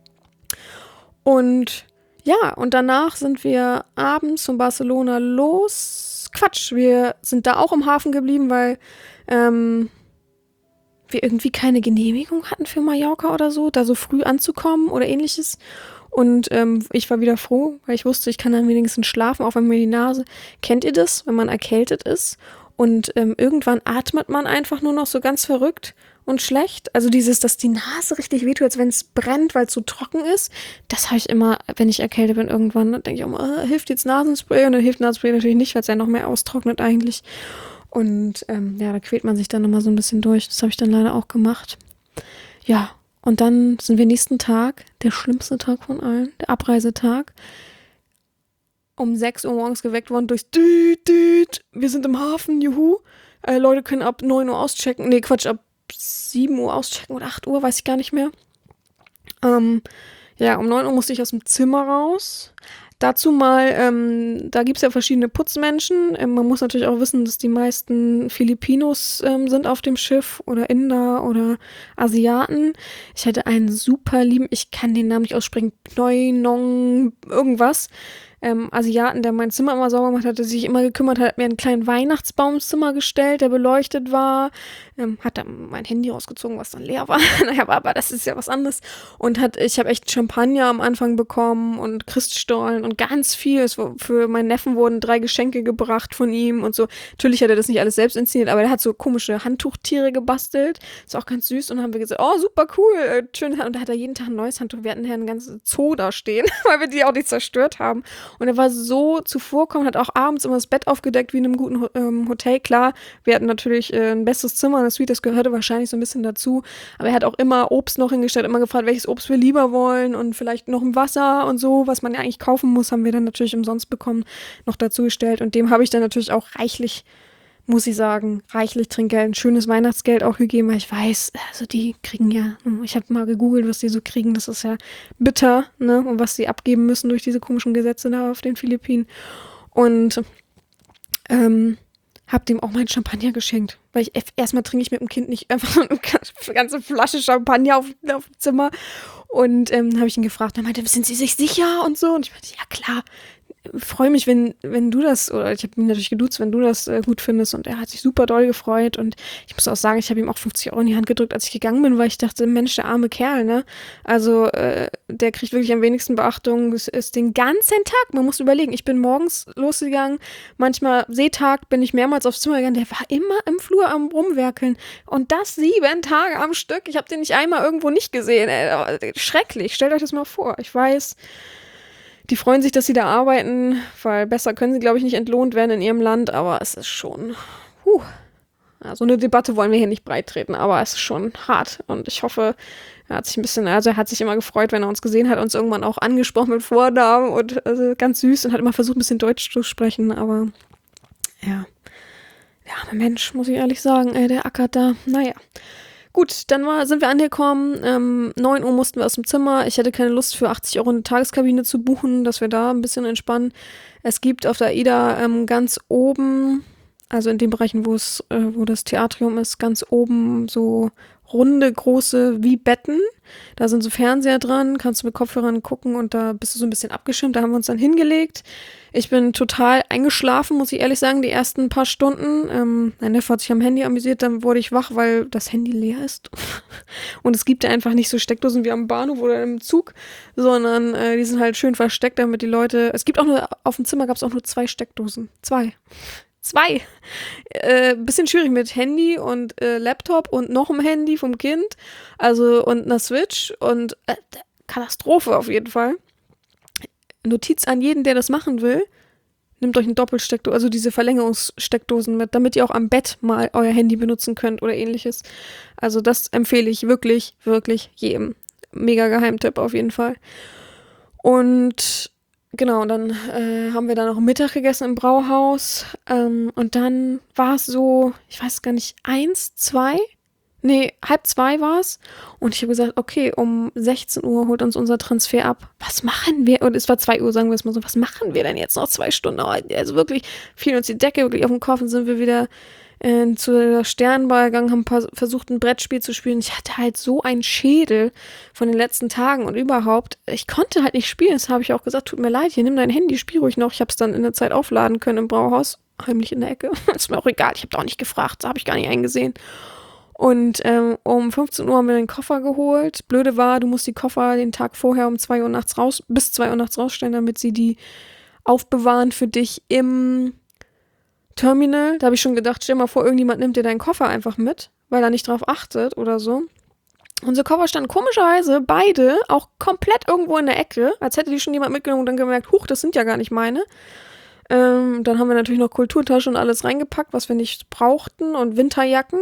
[SPEAKER 3] Und ja, und danach sind wir abends von Barcelona los. Quatsch, wir sind da auch im Hafen geblieben, weil ähm, wir irgendwie keine Genehmigung hatten für Mallorca oder so, da so früh anzukommen oder ähnliches. Und ähm, ich war wieder froh, weil ich wusste, ich kann dann wenigstens schlafen, auch wenn mir die Nase... Kennt ihr das, wenn man erkältet ist? Und ähm, irgendwann atmet man einfach nur noch so ganz verrückt und schlecht. Also dieses, dass die Nase richtig wehtut, als wenn es brennt, weil es so trocken ist. Das habe ich immer, wenn ich erkältet bin irgendwann. Dann denke ich immer, äh, hilft jetzt Nasenspray? Und dann hilft Nasenspray natürlich nicht, weil es ja noch mehr austrocknet eigentlich. Und ähm, ja, da quält man sich dann immer so ein bisschen durch. Das habe ich dann leider auch gemacht. Ja, und dann sind wir nächsten Tag, der schlimmste Tag von allen, der Abreisetag, um sechs Uhr morgens geweckt worden durchs Düt, Düt. Wir sind im Hafen, juhu. Äh, Leute können ab neun Uhr auschecken. Nee, Quatsch, ab sieben Uhr auschecken oder acht Uhr, weiß ich gar nicht mehr. Ähm, ja, um neun Uhr musste ich aus dem Zimmer raus. Dazu mal, ähm, da gibt es ja verschiedene Putzmenschen. Ähm, man muss natürlich auch wissen, dass die meisten Filipinos ähm, sind auf dem Schiff oder Inder oder Asiaten. Ich hatte einen super lieben, ich kann den Namen nicht aussprechen, Pnoi Nong irgendwas. Ähm, Asiaten, der mein Zimmer immer sauber gemacht hat, der sich immer gekümmert hat, hat mir einen kleinen Weihnachtsbaum ins Zimmer gestellt, der beleuchtet war, ähm, hat dann mein Handy rausgezogen, was dann leer war. Naja, aber, aber das ist ja was anderes. Und hat, ich habe echt Champagner am Anfang bekommen und Christstollen und ganz viel. Es, für meinen Neffen wurden drei Geschenke gebracht von ihm und so. Natürlich hat er das nicht alles selbst inszeniert, aber er hat so komische Handtuchtiere gebastelt. Ist auch ganz süß. Und dann haben wir gesagt, oh, super cool, äh, schön. Und da hat er jeden Tag ein neues Handtuch. Wir hatten ja ein ganzes Zoo da stehen, weil wir die auch nicht zerstört haben. Und er war so zuvorkommend, hat auch abends immer das Bett aufgedeckt wie in einem guten ähm, Hotel. Klar, wir hatten natürlich äh, ein bestes Zimmer, eine Suite, das gehörte wahrscheinlich so ein bisschen dazu. Aber er hat auch immer Obst noch hingestellt, immer gefragt, welches Obst wir lieber wollen und vielleicht noch ein Wasser und so, was man ja eigentlich kaufen muss, haben wir dann natürlich umsonst bekommen, noch dazu gestellt. Und dem habe ich dann natürlich auch reichlich, muss ich sagen, reichlich Trinkgeld, ein schönes Weihnachtsgeld auch gegeben, weil ich weiß, also die kriegen ja, ich habe mal gegoogelt, was die so kriegen, das ist ja bitter, ne, und was sie abgeben müssen durch diese komischen Gesetze da auf den Philippinen. Und ähm, hab dem auch mein Champagner geschenkt, weil ich erstmal trinke ich mit dem Kind nicht einfach eine ganze Flasche Champagner auf, auf dem Zimmer. Und ähm, habe ich ihn gefragt, er meinte, sind Sie sich sicher und so? Und ich meinte, ja klar, freue mich, wenn, wenn du das, oder ich habe ihn natürlich geduzt, wenn du das äh, gut findest. Und er hat sich super doll gefreut. Und ich muss auch sagen, ich habe ihm auch fünfzig Euro in die Hand gedrückt, als ich gegangen bin, weil ich dachte, Mensch, der arme Kerl, ne? Also äh, der kriegt wirklich am wenigsten Beachtung. Es ist den ganzen Tag, man muss überlegen, ich bin morgens losgegangen, manchmal Seetag, bin ich mehrmals aufs Zimmer gegangen, der war immer im Flur am Rumwerkeln. Und das sieben Tage am Stück. Ich habe den nicht einmal irgendwo nicht gesehen. Ey. Schrecklich, stellt euch das mal vor. Ich weiß, die freuen sich, dass sie da arbeiten, weil besser können sie, glaube ich, nicht entlohnt werden in ihrem Land, aber es ist schon, huh, ja, so eine Debatte wollen wir hier nicht breit treten, aber es ist schon hart und ich hoffe, er hat sich ein bisschen, also er hat sich immer gefreut, wenn er uns gesehen hat, uns irgendwann auch angesprochen mit Vornamen und also ganz süß und hat immer versucht, ein bisschen Deutsch zu sprechen, aber ja, der arme Mensch, muss ich ehrlich sagen, ey, der ackert da, naja. Gut, dann war, sind wir angekommen. Ähm, neun Uhr mussten wir aus dem Zimmer. Ich hatte keine Lust für achtzig Euro eine Tageskabine zu buchen, dass wir da ein bisschen entspannen. Es gibt auf der AIDA ähm, ganz oben, also in den Bereichen, wo es, äh, wo das Theatrium ist, ganz oben so runde, große, wie Betten. Da sind so Fernseher dran, kannst du mit Kopfhörern gucken und da bist du so ein bisschen abgeschirmt. Da haben wir uns dann hingelegt. Ich bin total eingeschlafen, muss ich ehrlich sagen, die ersten paar Stunden. Ähm, mein Neffe hat sich am Handy amüsiert, dann wurde ich wach, weil das Handy leer ist. Und es gibt ja einfach nicht so Steckdosen wie am Bahnhof oder im Zug, sondern äh, die sind halt schön versteckt, damit die Leute... Es gibt auch nur, auf dem Zimmer gab es auch nur zwei Steckdosen. Zwei. Zwei. Äh, bisschen schwierig mit Handy und äh, Laptop und noch einem Handy vom Kind. Also und einer Switch und äh, Katastrophe auf jeden Fall. Notiz an jeden, der das machen will. Nehmt euch ein Doppelsteckdose, also diese Verlängerungssteckdosen mit, damit ihr auch am Bett mal euer Handy benutzen könnt oder ähnliches. Also das empfehle ich wirklich, wirklich jedem. Mega Geheimtipp auf jeden Fall. Und genau, dann äh, haben wir da noch Mittag gegessen im Brauhaus. Ähm, und dann war es so, ich weiß gar nicht, eins, zwei? Nee, halb zwei war es. Und ich habe gesagt, okay, um sechzehn Uhr holt uns unser Transfer ab. Was machen wir? Und es war zwei Uhr, sagen wir es mal so. Was machen wir denn jetzt noch zwei Stunden? Also wirklich fiel uns die Decke wirklich auf den Kopf und sind wir wieder äh, zu der Sternbar gegangen, haben paar, versucht, ein Brettspiel zu spielen. Ich hatte halt so einen Schädel von den letzten Tagen und überhaupt. Ich konnte halt nicht spielen. Das habe ich auch gesagt, tut mir leid, hier, nimm dein Handy, spiel ruhig noch. Ich habe es dann in der Zeit aufladen können im Brauhaus. Heimlich in der Ecke. Ist mir auch egal, ich habe da auch nicht gefragt. Das habe ich gar nicht eingesehen. Und ähm, um fünfzehn Uhr haben wir den Koffer geholt. Blöde war, du musst die Koffer den Tag vorher um zwei Uhr nachts raus, bis zwei Uhr nachts rausstellen, damit sie die aufbewahren für dich im Terminal. Da habe ich schon gedacht, stell mal vor, irgendjemand nimmt dir deinen Koffer einfach mit, weil er nicht drauf achtet oder so. Unsere Koffer standen komischerweise beide auch komplett irgendwo in der Ecke, als hätte die schon jemand mitgenommen und dann gemerkt, huch, das sind ja gar nicht meine. Ähm, dann haben wir natürlich noch Kulturtasche und alles reingepackt, was wir nicht brauchten und Winterjacken.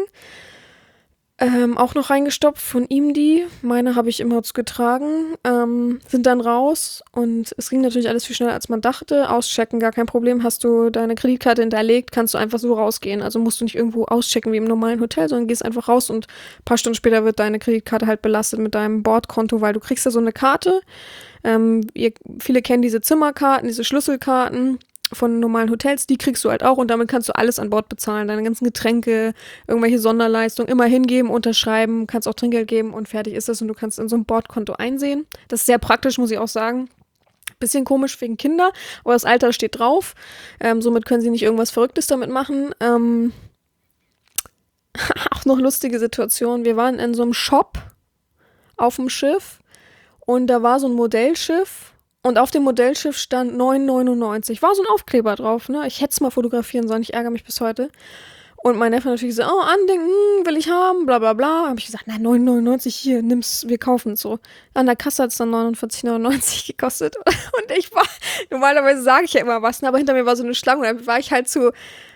[SPEAKER 3] Ähm, auch noch reingestopft von ihm die. Meine habe ich immer getragen. Ähm, sind dann raus und es ging natürlich alles viel schneller, als man dachte. Auschecken, gar kein Problem. Hast du deine Kreditkarte hinterlegt, kannst du einfach so rausgehen. Also musst du nicht irgendwo auschecken wie im normalen Hotel, sondern gehst einfach raus und ein paar Stunden später wird deine Kreditkarte halt belastet mit deinem Bordkonto, weil du kriegst ja so eine Karte. Ähm, ihr, viele kennen diese Zimmerkarten, diese Schlüsselkarten von normalen Hotels, die kriegst du halt auch und damit kannst du alles an Bord bezahlen, deine ganzen Getränke, irgendwelche Sonderleistungen, immer hingeben, unterschreiben, kannst auch Trinkgeld geben und fertig ist es und du kannst in so ein Bordkonto einsehen. Das ist sehr praktisch, muss ich auch sagen. Bisschen komisch wegen Kinder, aber das Alter steht drauf, ähm, somit können sie nicht irgendwas Verrücktes damit machen. Ähm, auch noch lustige Situation, wir waren in so einem Shop auf dem Schiff und da war so ein Modellschiff. Und auf dem Modellschiff stand neun neunundneunzig. War so ein Aufkleber drauf, ne? Ich hätte es mal fotografieren sollen, ich ärgere mich bis heute. Und mein Neffe natürlich so, oh, Andenken, will ich haben, bla bla bla. Habe ich gesagt, nein, neun neunundneunzig, hier, nimm's, wir kaufen es so. An der Kasse hat es dann neunundvierzig neunundneunzig gekostet. Und ich war, normalerweise sage ich ja immer was, ne? Aber hinter mir war so eine Schlange und dann war ich halt so,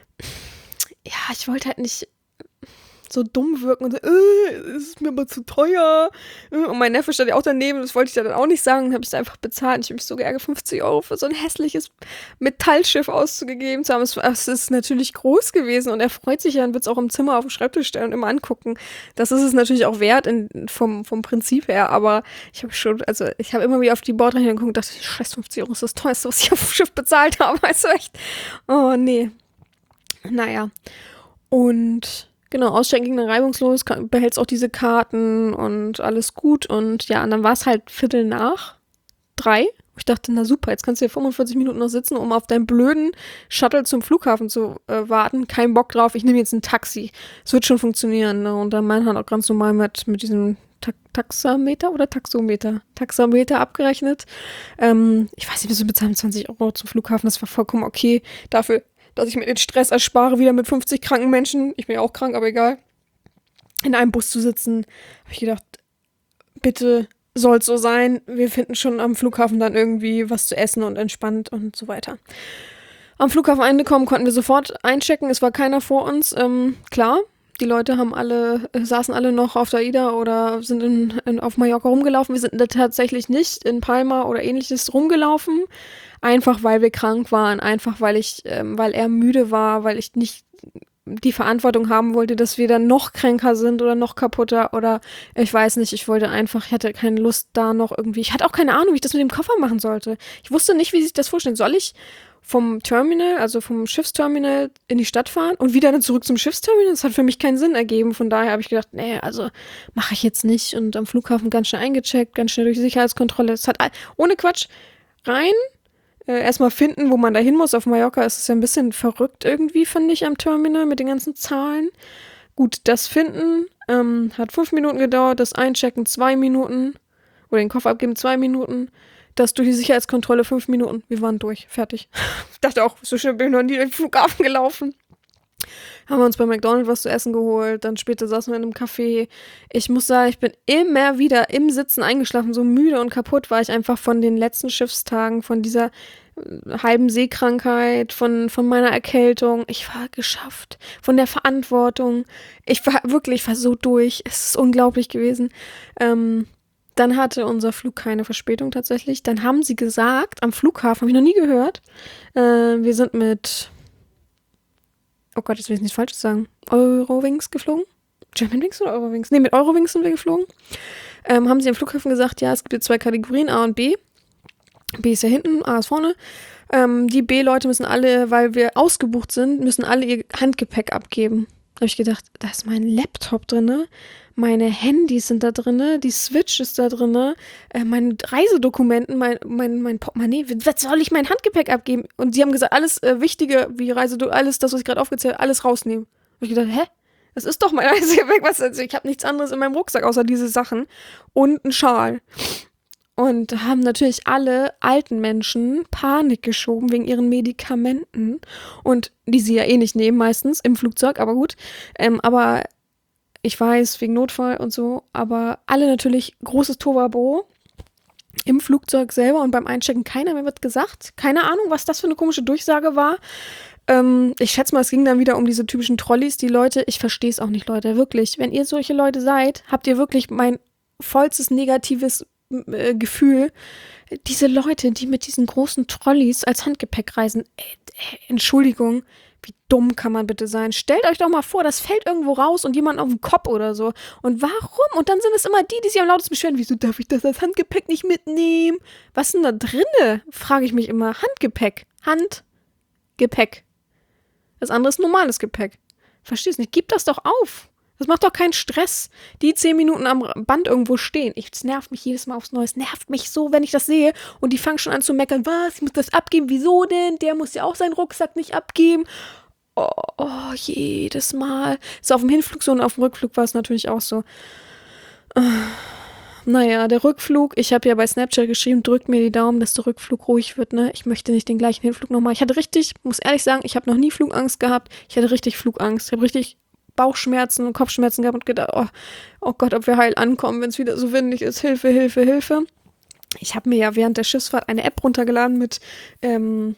[SPEAKER 3] ja, ich wollte halt nicht so dumm wirken und so, äh, es ist mir aber zu teuer. Und mein Neffe stand ja auch daneben, das wollte ich dann auch nicht sagen, dann habe ich es einfach bezahlt. Und ich habe mich so geärgert, fünfzig Euro für so ein hässliches Metallschiff auszugegeben zu haben. Es, es ist natürlich groß gewesen und er freut sich ja und wird es auch im Zimmer auf dem Schreibtisch stellen und immer angucken. Das ist es natürlich auch wert in, vom, vom Prinzip her, aber ich habe schon, also ich habe immer wieder auf die Bordrechnung geguckt und dachte, scheiß fünfzig Euro ist das teuerste, was ich auf dem Schiff bezahlt habe. Weißt du echt? Oh, nee. Naja. Und genau, Aussteigen ging dann reibungslos, behältst auch diese Karten und alles gut. Und ja, und dann war es halt Viertel nach drei. Ich dachte, na super, jetzt kannst du hier fünfundvierzig Minuten noch sitzen, um auf deinen blöden Shuttle zum Flughafen zu äh, warten. Kein Bock drauf, ich nehme jetzt ein Taxi. Es wird schon funktionieren. Ne? Und dann mein Hand auch ganz normal mit, mit diesem Ta- Taxameter oder Taxometer? Taxameter abgerechnet. Ähm, ich weiß nicht, wir bezahlen zwanzig Euro zum Flughafen, das war vollkommen okay. Dafür, dass ich mir den Stress erspare, wieder mit fünfzig kranken Menschen, ich bin ja auch krank, aber egal, in einem Bus zu sitzen, habe ich gedacht, bitte soll es so sein, wir finden schon am Flughafen dann irgendwie was zu essen und entspannt und so weiter. Am Flughafen angekommen, konnten wir sofort einchecken, es war keiner vor uns, ähm, klar, die Leute haben alle, äh, saßen alle noch auf der AIDA oder sind in, in, auf Mallorca rumgelaufen, wir sind da tatsächlich nicht in Palma oder ähnliches rumgelaufen, einfach weil wir krank waren, einfach weil ich, ähm, weil er müde war, weil ich nicht die Verantwortung haben wollte, dass wir dann noch kränker sind oder noch kaputter oder ich weiß nicht, ich wollte einfach, ich hatte keine Lust da noch irgendwie, ich hatte auch keine Ahnung, wie ich das mit dem Koffer machen sollte. Ich wusste nicht, wie sich das vorstellen. Soll ich vom Terminal, also vom Schiffsterminal in die Stadt fahren und wieder dann zurück zum Schiffsterminal? Das hat für mich keinen Sinn ergeben. Von daher habe ich gedacht, nee, also mache ich jetzt nicht und am Flughafen ganz schnell eingecheckt, ganz schnell durch die Sicherheitskontrolle. Es hat, ohne Quatsch, rein, Äh, erstmal finden, wo man da hin muss. Auf Mallorca ist es ja ein bisschen verrückt irgendwie, fand ich, am Terminal mit den ganzen Zahlen. Gut, das Finden ähm, hat fünf Minuten gedauert, das Einchecken zwei Minuten oder den Koffer abgeben zwei Minuten, das durch die Sicherheitskontrolle fünf Minuten. Wir waren durch, fertig. Ich dachte auch, so schnell bin ich noch nie durch den Flughafen gelaufen. Haben wir uns bei McDonald's was zu essen geholt, dann später saßen wir in einem Café. Ich muss sagen, ich bin immer wieder im Sitzen eingeschlafen, so müde und kaputt war ich einfach von den letzten Schiffstagen, von dieser äh, halben Seekrankheit, von, von meiner Erkältung. Ich war geschafft, von der Verantwortung. Ich war wirklich, ich war so durch, es ist unglaublich gewesen. Ähm, dann hatte unser Flug keine Verspätung tatsächlich. Dann haben sie gesagt, am Flughafen, habe ich noch nie gehört, äh, wir sind mit... Oh Gott, jetzt will ich nichts Falsches sagen. Eurowings geflogen? Germanwings oder Eurowings? Nee, mit Eurowings sind wir geflogen. Ähm, haben sie am Flughafen gesagt, ja, es gibt jetzt zwei Kategorien, A und B. B ist ja hinten, A ist vorne. Ähm, die B-Leute müssen alle, weil wir ausgebucht sind, müssen alle ihr Handgepäck abgeben. Da habe ich gedacht, da ist mein Laptop drin, meine Handys sind da drin, die Switch ist da drin, äh, meine Reisedokumenten, mein, mein, mein Portemonnaie, was soll ich mein Handgepäck abgeben? Und sie haben gesagt, alles äh, Wichtige, wie Reisedokumente, alles, das, was ich gerade aufgezählt habe, alles rausnehmen. Da habe ich gedacht, hä? Das ist doch mein Reisegepäck, was, also ich habe nichts anderes in meinem Rucksack, außer diese Sachen und einen Schal. Und haben natürlich alle alten Menschen Panik geschoben wegen ihren Medikamenten. Und die sie ja eh nicht nehmen meistens im Flugzeug, aber gut. Ähm, aber ich weiß, wegen Notfall und so. Aber alle natürlich großes Tobabo im Flugzeug selber und beim Einchecken keiner mehr wird gesagt. Keine Ahnung, was das für eine komische Durchsage war. Ähm, ich schätze mal, es ging dann wieder um diese typischen Trolleys. Die Leute, ich verstehe es auch nicht, Leute, wirklich. Wenn ihr solche Leute seid, habt ihr wirklich mein vollstes negatives äh, Gefühl. Diese Leute, die mit diesen großen Trolleys als Handgepäck reisen, äh, äh, Entschuldigung, wie dumm kann man bitte sein? Stellt euch doch mal vor, das fällt irgendwo raus und jemand auf den Kopf oder so. Und warum? Und dann sind es immer die, die sich am lautesten beschweren. Wieso darf ich das als Handgepäck nicht mitnehmen? Was ist denn da drinne? Frage ich mich immer. Handgepäck. Handgepäck. Das andere ist normales Gepäck. Verstehst nicht? Gib das doch auf. Das macht doch keinen Stress. Die zehn Minuten am Band irgendwo stehen. Ich, es nervt mich jedes Mal aufs Neue. Es nervt mich so, wenn ich das sehe. Und die fangen schon an zu meckern. Was? Ich muss das abgeben. Wieso denn? Der muss ja auch seinen Rucksack nicht abgeben. Oh, oh jedes Mal. So auf dem Hinflug so und auf dem Rückflug war es natürlich auch so. Uh, naja, der Rückflug. Ich habe ja bei Snapchat geschrieben, drückt mir die Daumen, dass der Rückflug ruhig wird. Ne? Ich möchte nicht den gleichen Hinflug nochmal. Ich hatte richtig, muss ehrlich sagen, ich habe noch nie Flugangst gehabt. Ich hatte richtig Flugangst. Ich habe richtig Bauchschmerzen und Kopfschmerzen gehabt und gedacht, oh, oh Gott, ob wir heil ankommen, wenn es wieder so windig ist. Hilfe, Hilfe, Hilfe. Ich habe mir ja während der Schiffsfahrt eine App runtergeladen mit ähm,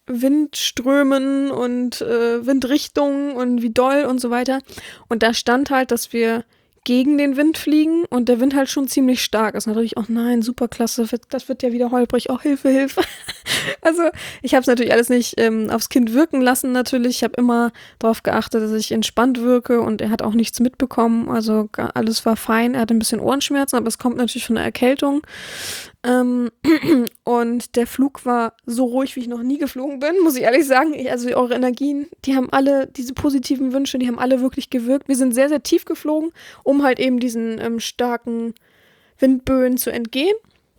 [SPEAKER 3] Windströmen und äh, Windrichtungen und wie doll und so weiter. Und da stand halt, dass wir gegen den Wind fliegen und der Wind halt schon ziemlich stark ist. Natürlich, oh nein, super klasse, das wird ja wieder holprig, oh Hilfe, Hilfe. Also ich habe es natürlich alles nicht ähm, aufs Kind wirken lassen natürlich. Ich habe immer darauf geachtet, dass ich entspannt wirke und er hat auch nichts mitbekommen. Also gar, alles war fein. Er hatte ein bisschen Ohrenschmerzen, aber es kommt natürlich von der Erkältung. Ähm, und der Flug war so ruhig, wie ich noch nie geflogen bin, muss ich ehrlich sagen. Ich, also eure Energien, die haben alle, diese positiven Wünsche, die haben alle wirklich gewirkt. Wir sind sehr, sehr tief geflogen, um halt eben diesen ähm, starken Windböen zu entgehen.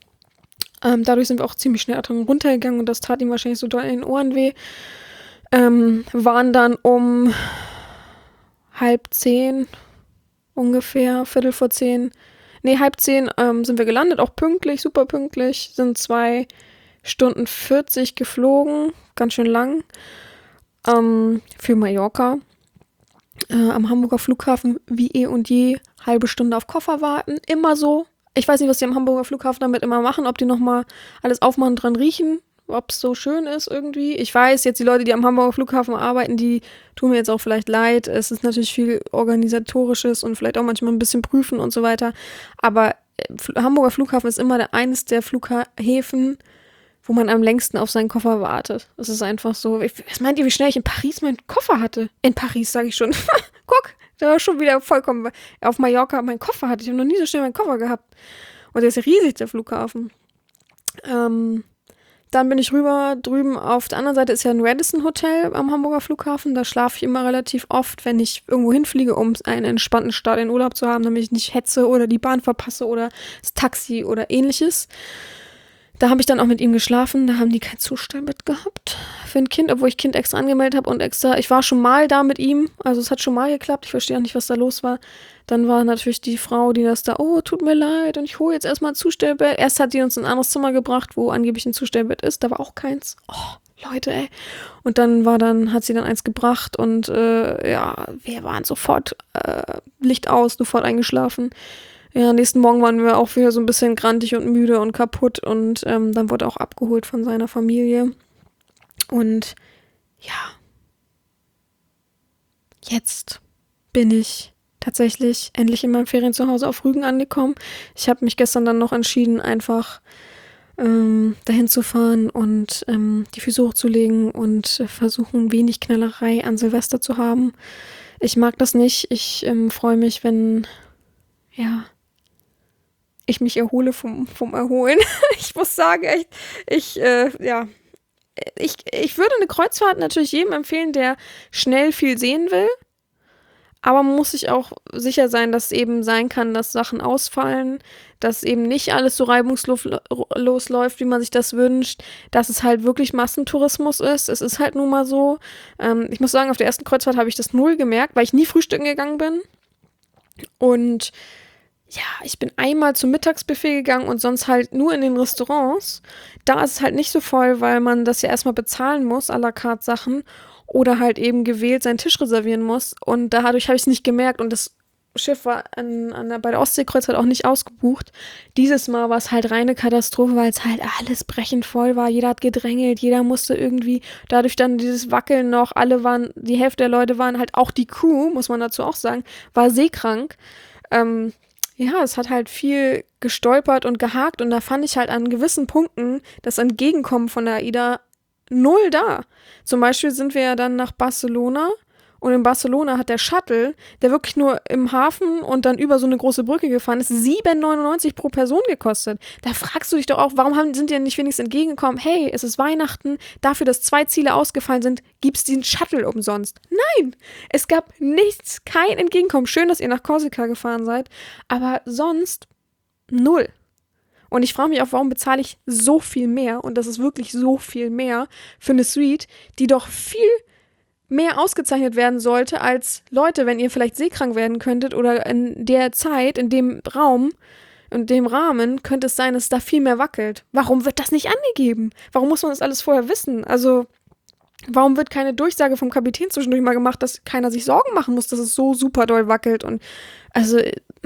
[SPEAKER 3] Ähm, dadurch sind wir auch ziemlich schnell dran runtergegangen und das tat ihm wahrscheinlich so doll in den Ohren weh. Ähm, waren dann um halb zehn ungefähr, Viertel vor zehn, nee, halb zehn ähm, sind wir gelandet, auch pünktlich, super pünktlich, sind zwei Stunden vierzig geflogen, ganz schön lang, ähm, für Mallorca. Äh, am Hamburger Flughafen wie eh und je, halbe Stunde auf Koffer warten, immer so. Ich weiß nicht, was die am Hamburger Flughafen damit immer machen, ob die nochmal alles aufmachen, dran riechen, ob es so schön ist irgendwie. Ich weiß, jetzt die Leute, die am Hamburger Flughafen arbeiten, die tun mir jetzt auch vielleicht leid. Es ist natürlich viel Organisatorisches und vielleicht auch manchmal ein bisschen prüfen und so weiter. Aber äh, Hamburger Flughafen ist immer der, eines der Flughäfen, wo man am längsten auf seinen Koffer wartet. Das ist einfach so. Ich, was meint ihr, wie schnell ich in Paris meinen Koffer hatte? In Paris, sage ich schon. Guck, da war schon wieder vollkommen auf Mallorca meinen Koffer hatte. Ich habe noch nie so schnell meinen Koffer gehabt. Und der ist riesig, der Flughafen. Ähm, dann bin ich rüber, drüben auf der anderen Seite ist ja ein Radisson Hotel am Hamburger Flughafen. Da schlafe ich immer relativ oft, wenn ich irgendwo hinfliege, um einen entspannten Start in den Urlaub zu haben, damit ich nicht hetze oder die Bahn verpasse oder das Taxi oder ähnliches. Da habe ich dann auch mit ihm geschlafen. Da haben die kein Zustellbett gehabt für ein Kind, obwohl ich Kind extra angemeldet habe und extra, ich war schon mal da mit ihm, also es hat schon mal geklappt. Ich verstehe auch nicht, was da los war. Dann war natürlich die Frau, die das da, oh, tut mir leid und ich hole jetzt erstmal ein Zustellbett. Erst hat die uns in ein anderes Zimmer gebracht, wo angeblich ein Zustellbett ist. Da war auch keins. Oh, Leute, ey. Und dann war dann, hat sie dann eins gebracht und äh, ja, wir waren sofort äh, Licht aus, sofort eingeschlafen. Ja, nächsten Morgen waren wir auch wieder so ein bisschen grantig und müde und kaputt und ähm, dann wurde er auch abgeholt von seiner Familie. Und ja, jetzt bin ich tatsächlich endlich in meinem Ferienzuhause auf Rügen angekommen. Ich habe mich gestern dann noch entschieden, einfach ähm, dahin zu fahren und ähm, die Füße hochzulegen und äh, versuchen, wenig Knallerei an Silvester zu haben. Ich mag das nicht. Ich ähm, freue mich, wenn, ja, ich mich erhole vom, vom Erholen. Ich muss sagen, echt, ich, äh, ja, ich, ich würde eine Kreuzfahrt natürlich jedem empfehlen, der schnell viel sehen will. Aber man muss sich auch sicher sein, dass es eben sein kann, dass Sachen ausfallen, dass eben nicht alles so reibungslos läuft, wie man sich das wünscht, dass es halt wirklich Massentourismus ist. Es ist halt nun mal so. Ähm, ich muss sagen, auf der ersten Kreuzfahrt habe ich das null gemerkt, weil ich nie frühstücken gegangen bin. Und ja, ich bin einmal zum Mittagsbuffet gegangen und sonst halt nur in den Restaurants. Da ist es halt nicht so voll, weil man das ja erstmal bezahlen muss, à la carte Sachen. Oder halt eben gewählt seinen Tisch reservieren muss. Und dadurch habe ich es nicht gemerkt. Und das Schiff war an, an der, bei der Ostseekreuzfahrt auch nicht ausgebucht. Dieses Mal war es halt reine Katastrophe, weil es halt alles brechend voll war. Jeder hat gedrängelt, jeder musste irgendwie, dadurch dann dieses Wackeln noch, alle waren, die Hälfte der Leute waren halt, auch die Crew, muss man dazu auch sagen, war seekrank. Ähm, ja, es hat halt viel gestolpert und gehakt. Und da fand ich halt an gewissen Punkten das Entgegenkommen von der AIDA null da. Zum Beispiel sind wir ja dann nach Barcelona und in Barcelona hat der Shuttle, der wirklich nur im Hafen und dann über so eine große Brücke gefahren ist, sieben neunundneunzig pro Person gekostet. Da fragst du dich doch auch, warum haben, sind die denn nicht wenigstens entgegengekommen? Hey, es ist Weihnachten, dafür, dass zwei Ziele ausgefallen sind, gibt's diesen Shuttle umsonst. Nein, es gab nichts, kein Entgegenkommen. Schön, dass ihr nach Korsika gefahren seid, aber sonst null. Und ich frage mich auch, warum bezahle ich so viel mehr, und das ist wirklich so viel mehr, für eine Suite, die doch viel mehr ausgezeichnet werden sollte als, Leute, wenn ihr vielleicht seekrank werden könntet oder in der Zeit, in dem Raum, in dem Rahmen, könnte es sein, dass es da viel mehr wackelt. Warum wird das nicht angegeben? Warum muss man das alles vorher wissen? Also, warum wird keine Durchsage vom Kapitän zwischendurch mal gemacht, dass keiner sich Sorgen machen muss, dass es so super doll wackelt? Und also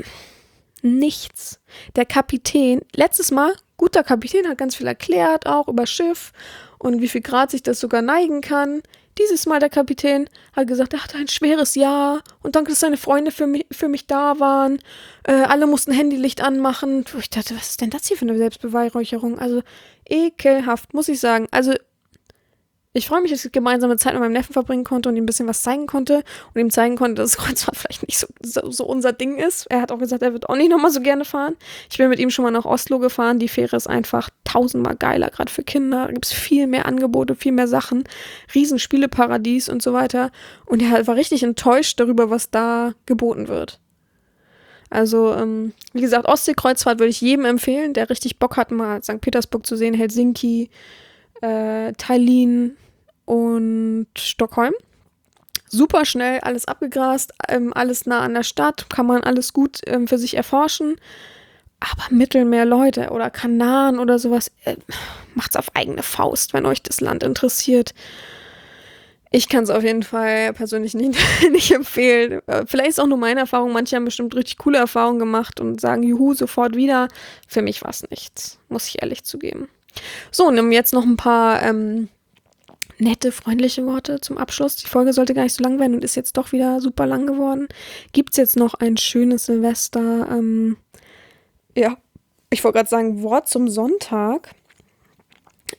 [SPEAKER 3] nichts. Der Kapitän, letztes Mal, guter Kapitän, hat ganz viel erklärt, auch über Schiff und wie viel Grad sich das sogar neigen kann. Dieses Mal der Kapitän hat gesagt, er hatte ein schweres Jahr und danke, dass seine Freunde für mich, für mich da waren. Äh, alle mussten Handylicht anmachen. Ich dachte, was ist denn das hier für eine Selbstbeweihräucherung? Also ekelhaft, muss ich sagen. Also ich freue mich, dass ich gemeinsame Zeit mit meinem Neffen verbringen konnte und ihm ein bisschen was zeigen konnte und ihm zeigen konnte, dass Kreuzfahrt vielleicht nicht so, so, so unser Ding ist. Er hat auch gesagt, er wird auch nicht nochmal so gerne fahren. Ich bin mit ihm schon mal nach Oslo gefahren. Die Fähre ist einfach tausendmal geiler, gerade für Kinder. Da gibt es viel mehr Angebote, viel mehr Sachen. Riesenspieleparadies und so weiter. Und er war richtig enttäuscht darüber, was da geboten wird. Also, ähm, wie gesagt, Ostseekreuzfahrt würde ich jedem empfehlen, der richtig Bock hat, mal Sankt Petersburg zu sehen, Helsinki, äh, Tallinn und Stockholm. Super schnell, alles abgegrast, ähm, alles nah an der Stadt, kann man alles gut ähm, für sich erforschen. Aber Mittelmeer, Leute, oder Kanaren oder sowas, äh, macht's auf eigene Faust, wenn euch das Land interessiert. Ich kann es auf jeden Fall persönlich nicht, nicht empfehlen. Äh, vielleicht ist auch nur meine Erfahrung. Manche haben bestimmt richtig coole Erfahrungen gemacht und sagen, juhu, sofort wieder. Für mich war es nichts, muss ich ehrlich zugeben. So, und jetzt noch ein paar ähm, nette, freundliche Worte zum Abschluss. Die Folge sollte gar nicht so lang werden und ist jetzt doch wieder super lang geworden. Gibt's jetzt noch ein schönes Silvester, ähm, ja, ich wollte gerade sagen, Wort zum Sonntag.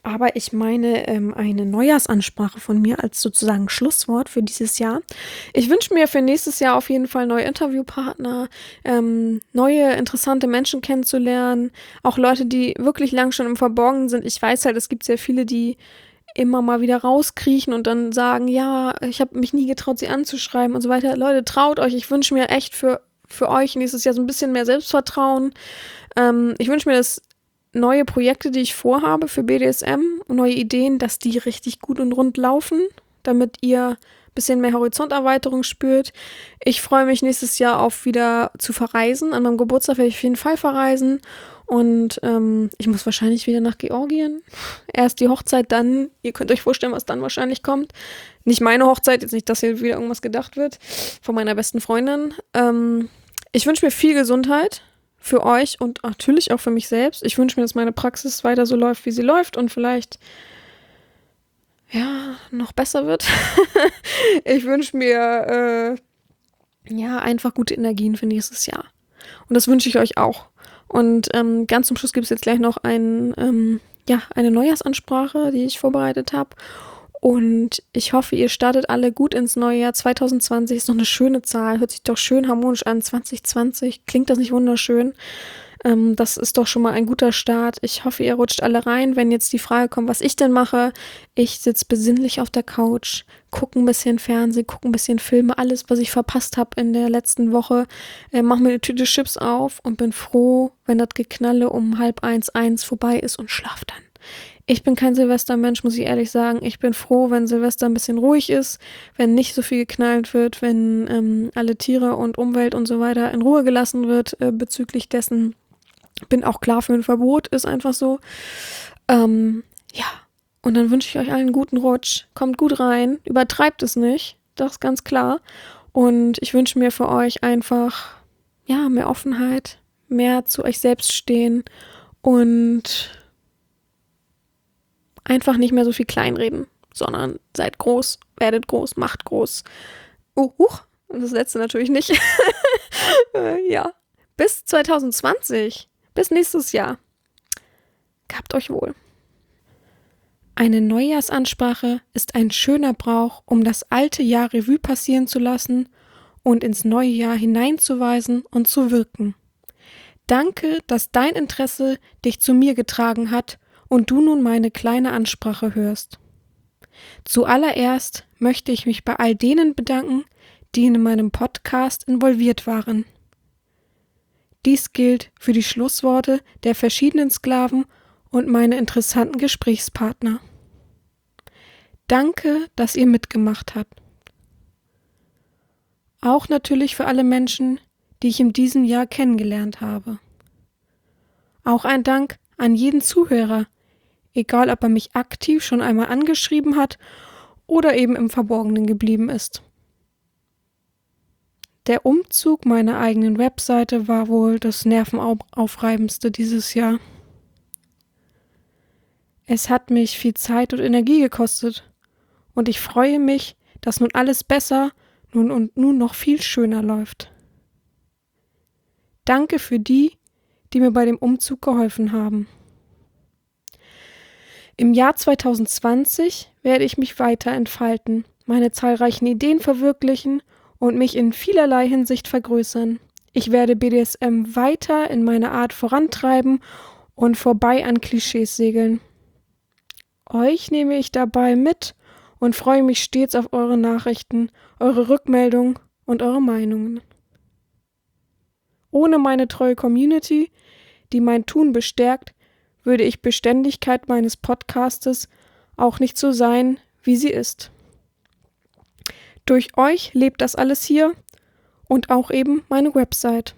[SPEAKER 3] aber ich meine ähm, eine Neujahrsansprache von mir als sozusagen Schlusswort für dieses Jahr. Ich wünsche mir für nächstes Jahr auf jeden Fall neue Interviewpartner, ähm, neue interessante Menschen kennenzulernen, auch Leute, die wirklich lang schon im Verborgenen sind. Ich weiß halt, es gibt sehr viele, die immer mal wieder rauskriechen und dann sagen, ja, ich habe mich nie getraut, sie anzuschreiben und so weiter. Leute, traut euch. Ich wünsche mir echt für, für euch nächstes Jahr so ein bisschen mehr Selbstvertrauen. Ähm, ich wünsche mir, dass neue Projekte, die ich vorhabe für B D S M, neue Ideen, dass die richtig gut und rund laufen, damit ihr ein bisschen mehr Horizonterweiterung spürt. Ich freue mich nächstes Jahr auf wieder zu verreisen. An meinem Geburtstag werde ich auf jeden Fall verreisen. Und ähm, ich muss wahrscheinlich wieder nach Georgien. Erst die Hochzeit, dann, ihr könnt euch vorstellen, was dann wahrscheinlich kommt. Nicht meine Hochzeit, jetzt nicht, dass hier wieder irgendwas gedacht wird, von meiner besten Freundin. Ähm, ich wünsche mir viel Gesundheit für euch und natürlich auch für mich selbst. Ich wünsche mir, dass meine Praxis weiter so läuft, wie sie läuft und vielleicht ja, noch besser wird. Ich wünsche mir äh, ja, einfach gute Energien für nächstes Jahr. Und das wünsche ich euch auch. Und ähm, ganz zum Schluss gibt es jetzt gleich noch ein, ähm, ja, eine Neujahrsansprache, die ich vorbereitet habe. Und ich hoffe, ihr startet alle gut ins neue Jahr. zwanzig zwanzig ist noch eine schöne Zahl, hört sich doch schön harmonisch an. zwanzig zwanzig, klingt das nicht wunderschön? Ähm, das ist doch schon mal ein guter Start. Ich hoffe, ihr rutscht alle rein. Wenn jetzt die Frage kommt, was ich denn mache, ich sitze besinnlich auf der Couch, gucke ein bisschen Fernsehen, gucke ein bisschen Filme, alles, was ich verpasst habe in der letzten Woche, äh, mache mir eine Tüte Chips auf und bin froh, wenn das Geknalle um halb eins, eins vorbei ist und schlaf dann. Ich bin kein Silvestermensch, muss ich ehrlich sagen. Ich bin froh, wenn Silvester ein bisschen ruhig ist, wenn nicht so viel geknallt wird, wenn ähm, alle Tiere und Umwelt und so weiter in Ruhe gelassen wird äh, bezüglich dessen. Bin auch klar für ein Verbot, ist einfach so. Ähm, ja, und dann wünsche ich euch allen einen guten Rutsch. Kommt gut rein, übertreibt es nicht, das ist ganz klar. Und ich wünsche mir für euch einfach, ja, mehr Offenheit, mehr zu euch selbst stehen und einfach nicht mehr so viel kleinreden, sondern seid groß, werdet groß, macht groß. Oh, huch, und das letzte natürlich nicht. äh, ja, bis zwanzig zwanzig, bis nächstes Jahr. Gehabt euch wohl. Eine Neujahrsansprache ist ein schöner Brauch, um das alte Jahr Revue passieren zu lassen und ins neue Jahr hineinzuweisen und zu wirken. Danke, dass dein Interesse dich zu mir getragen hat und du nun meine kleine Ansprache hörst. Zuallererst möchte ich mich bei all denen bedanken, die in meinem Podcast involviert waren. Dies gilt für die Schlussworte der verschiedenen Sklaven und meine interessanten Gesprächspartner. Danke, dass ihr mitgemacht habt. Auch natürlich für alle Menschen, die ich in diesem Jahr kennengelernt habe. Auch ein Dank an jeden Zuhörer, egal ob er mich aktiv schon einmal angeschrieben hat oder eben im Verborgenen geblieben ist. Der Umzug meiner eigenen Webseite war wohl das nervenaufreibendste dieses Jahr. Es hat mich viel Zeit und Energie gekostet und ich freue mich, dass nun alles besser nun und nun noch viel schöner läuft. Danke für die, die mir bei dem Umzug geholfen haben. Im Jahr zwanzig zwanzig werde ich mich weiter entfalten, meine zahlreichen Ideen verwirklichen und mich in vielerlei Hinsicht vergrößern. Ich werde B D S M weiter in meiner Art vorantreiben und vorbei an Klischees segeln. Euch nehme ich dabei mit und freue mich stets auf eure Nachrichten, eure Rückmeldungen und eure Meinungen. Ohne meine treue Community, die mein Tun bestärkt, würde ich Beständigkeit meines Podcastes auch nicht so sein, wie sie ist. Durch euch lebt das alles hier und auch eben meine Website.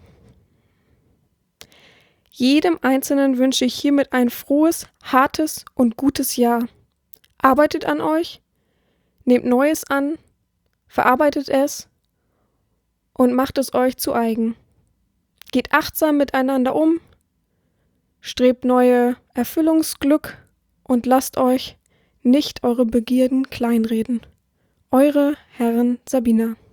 [SPEAKER 3] Jedem Einzelnen wünsche ich hiermit ein frohes, hartes und gutes Jahr. Arbeitet an euch, nehmt Neues an, verarbeitet es und macht es euch zu eigen. Geht achtsam miteinander um, strebt neue Erfüllungsglück und lasst euch nicht eure Begierden kleinreden. Eure Herren Sabina.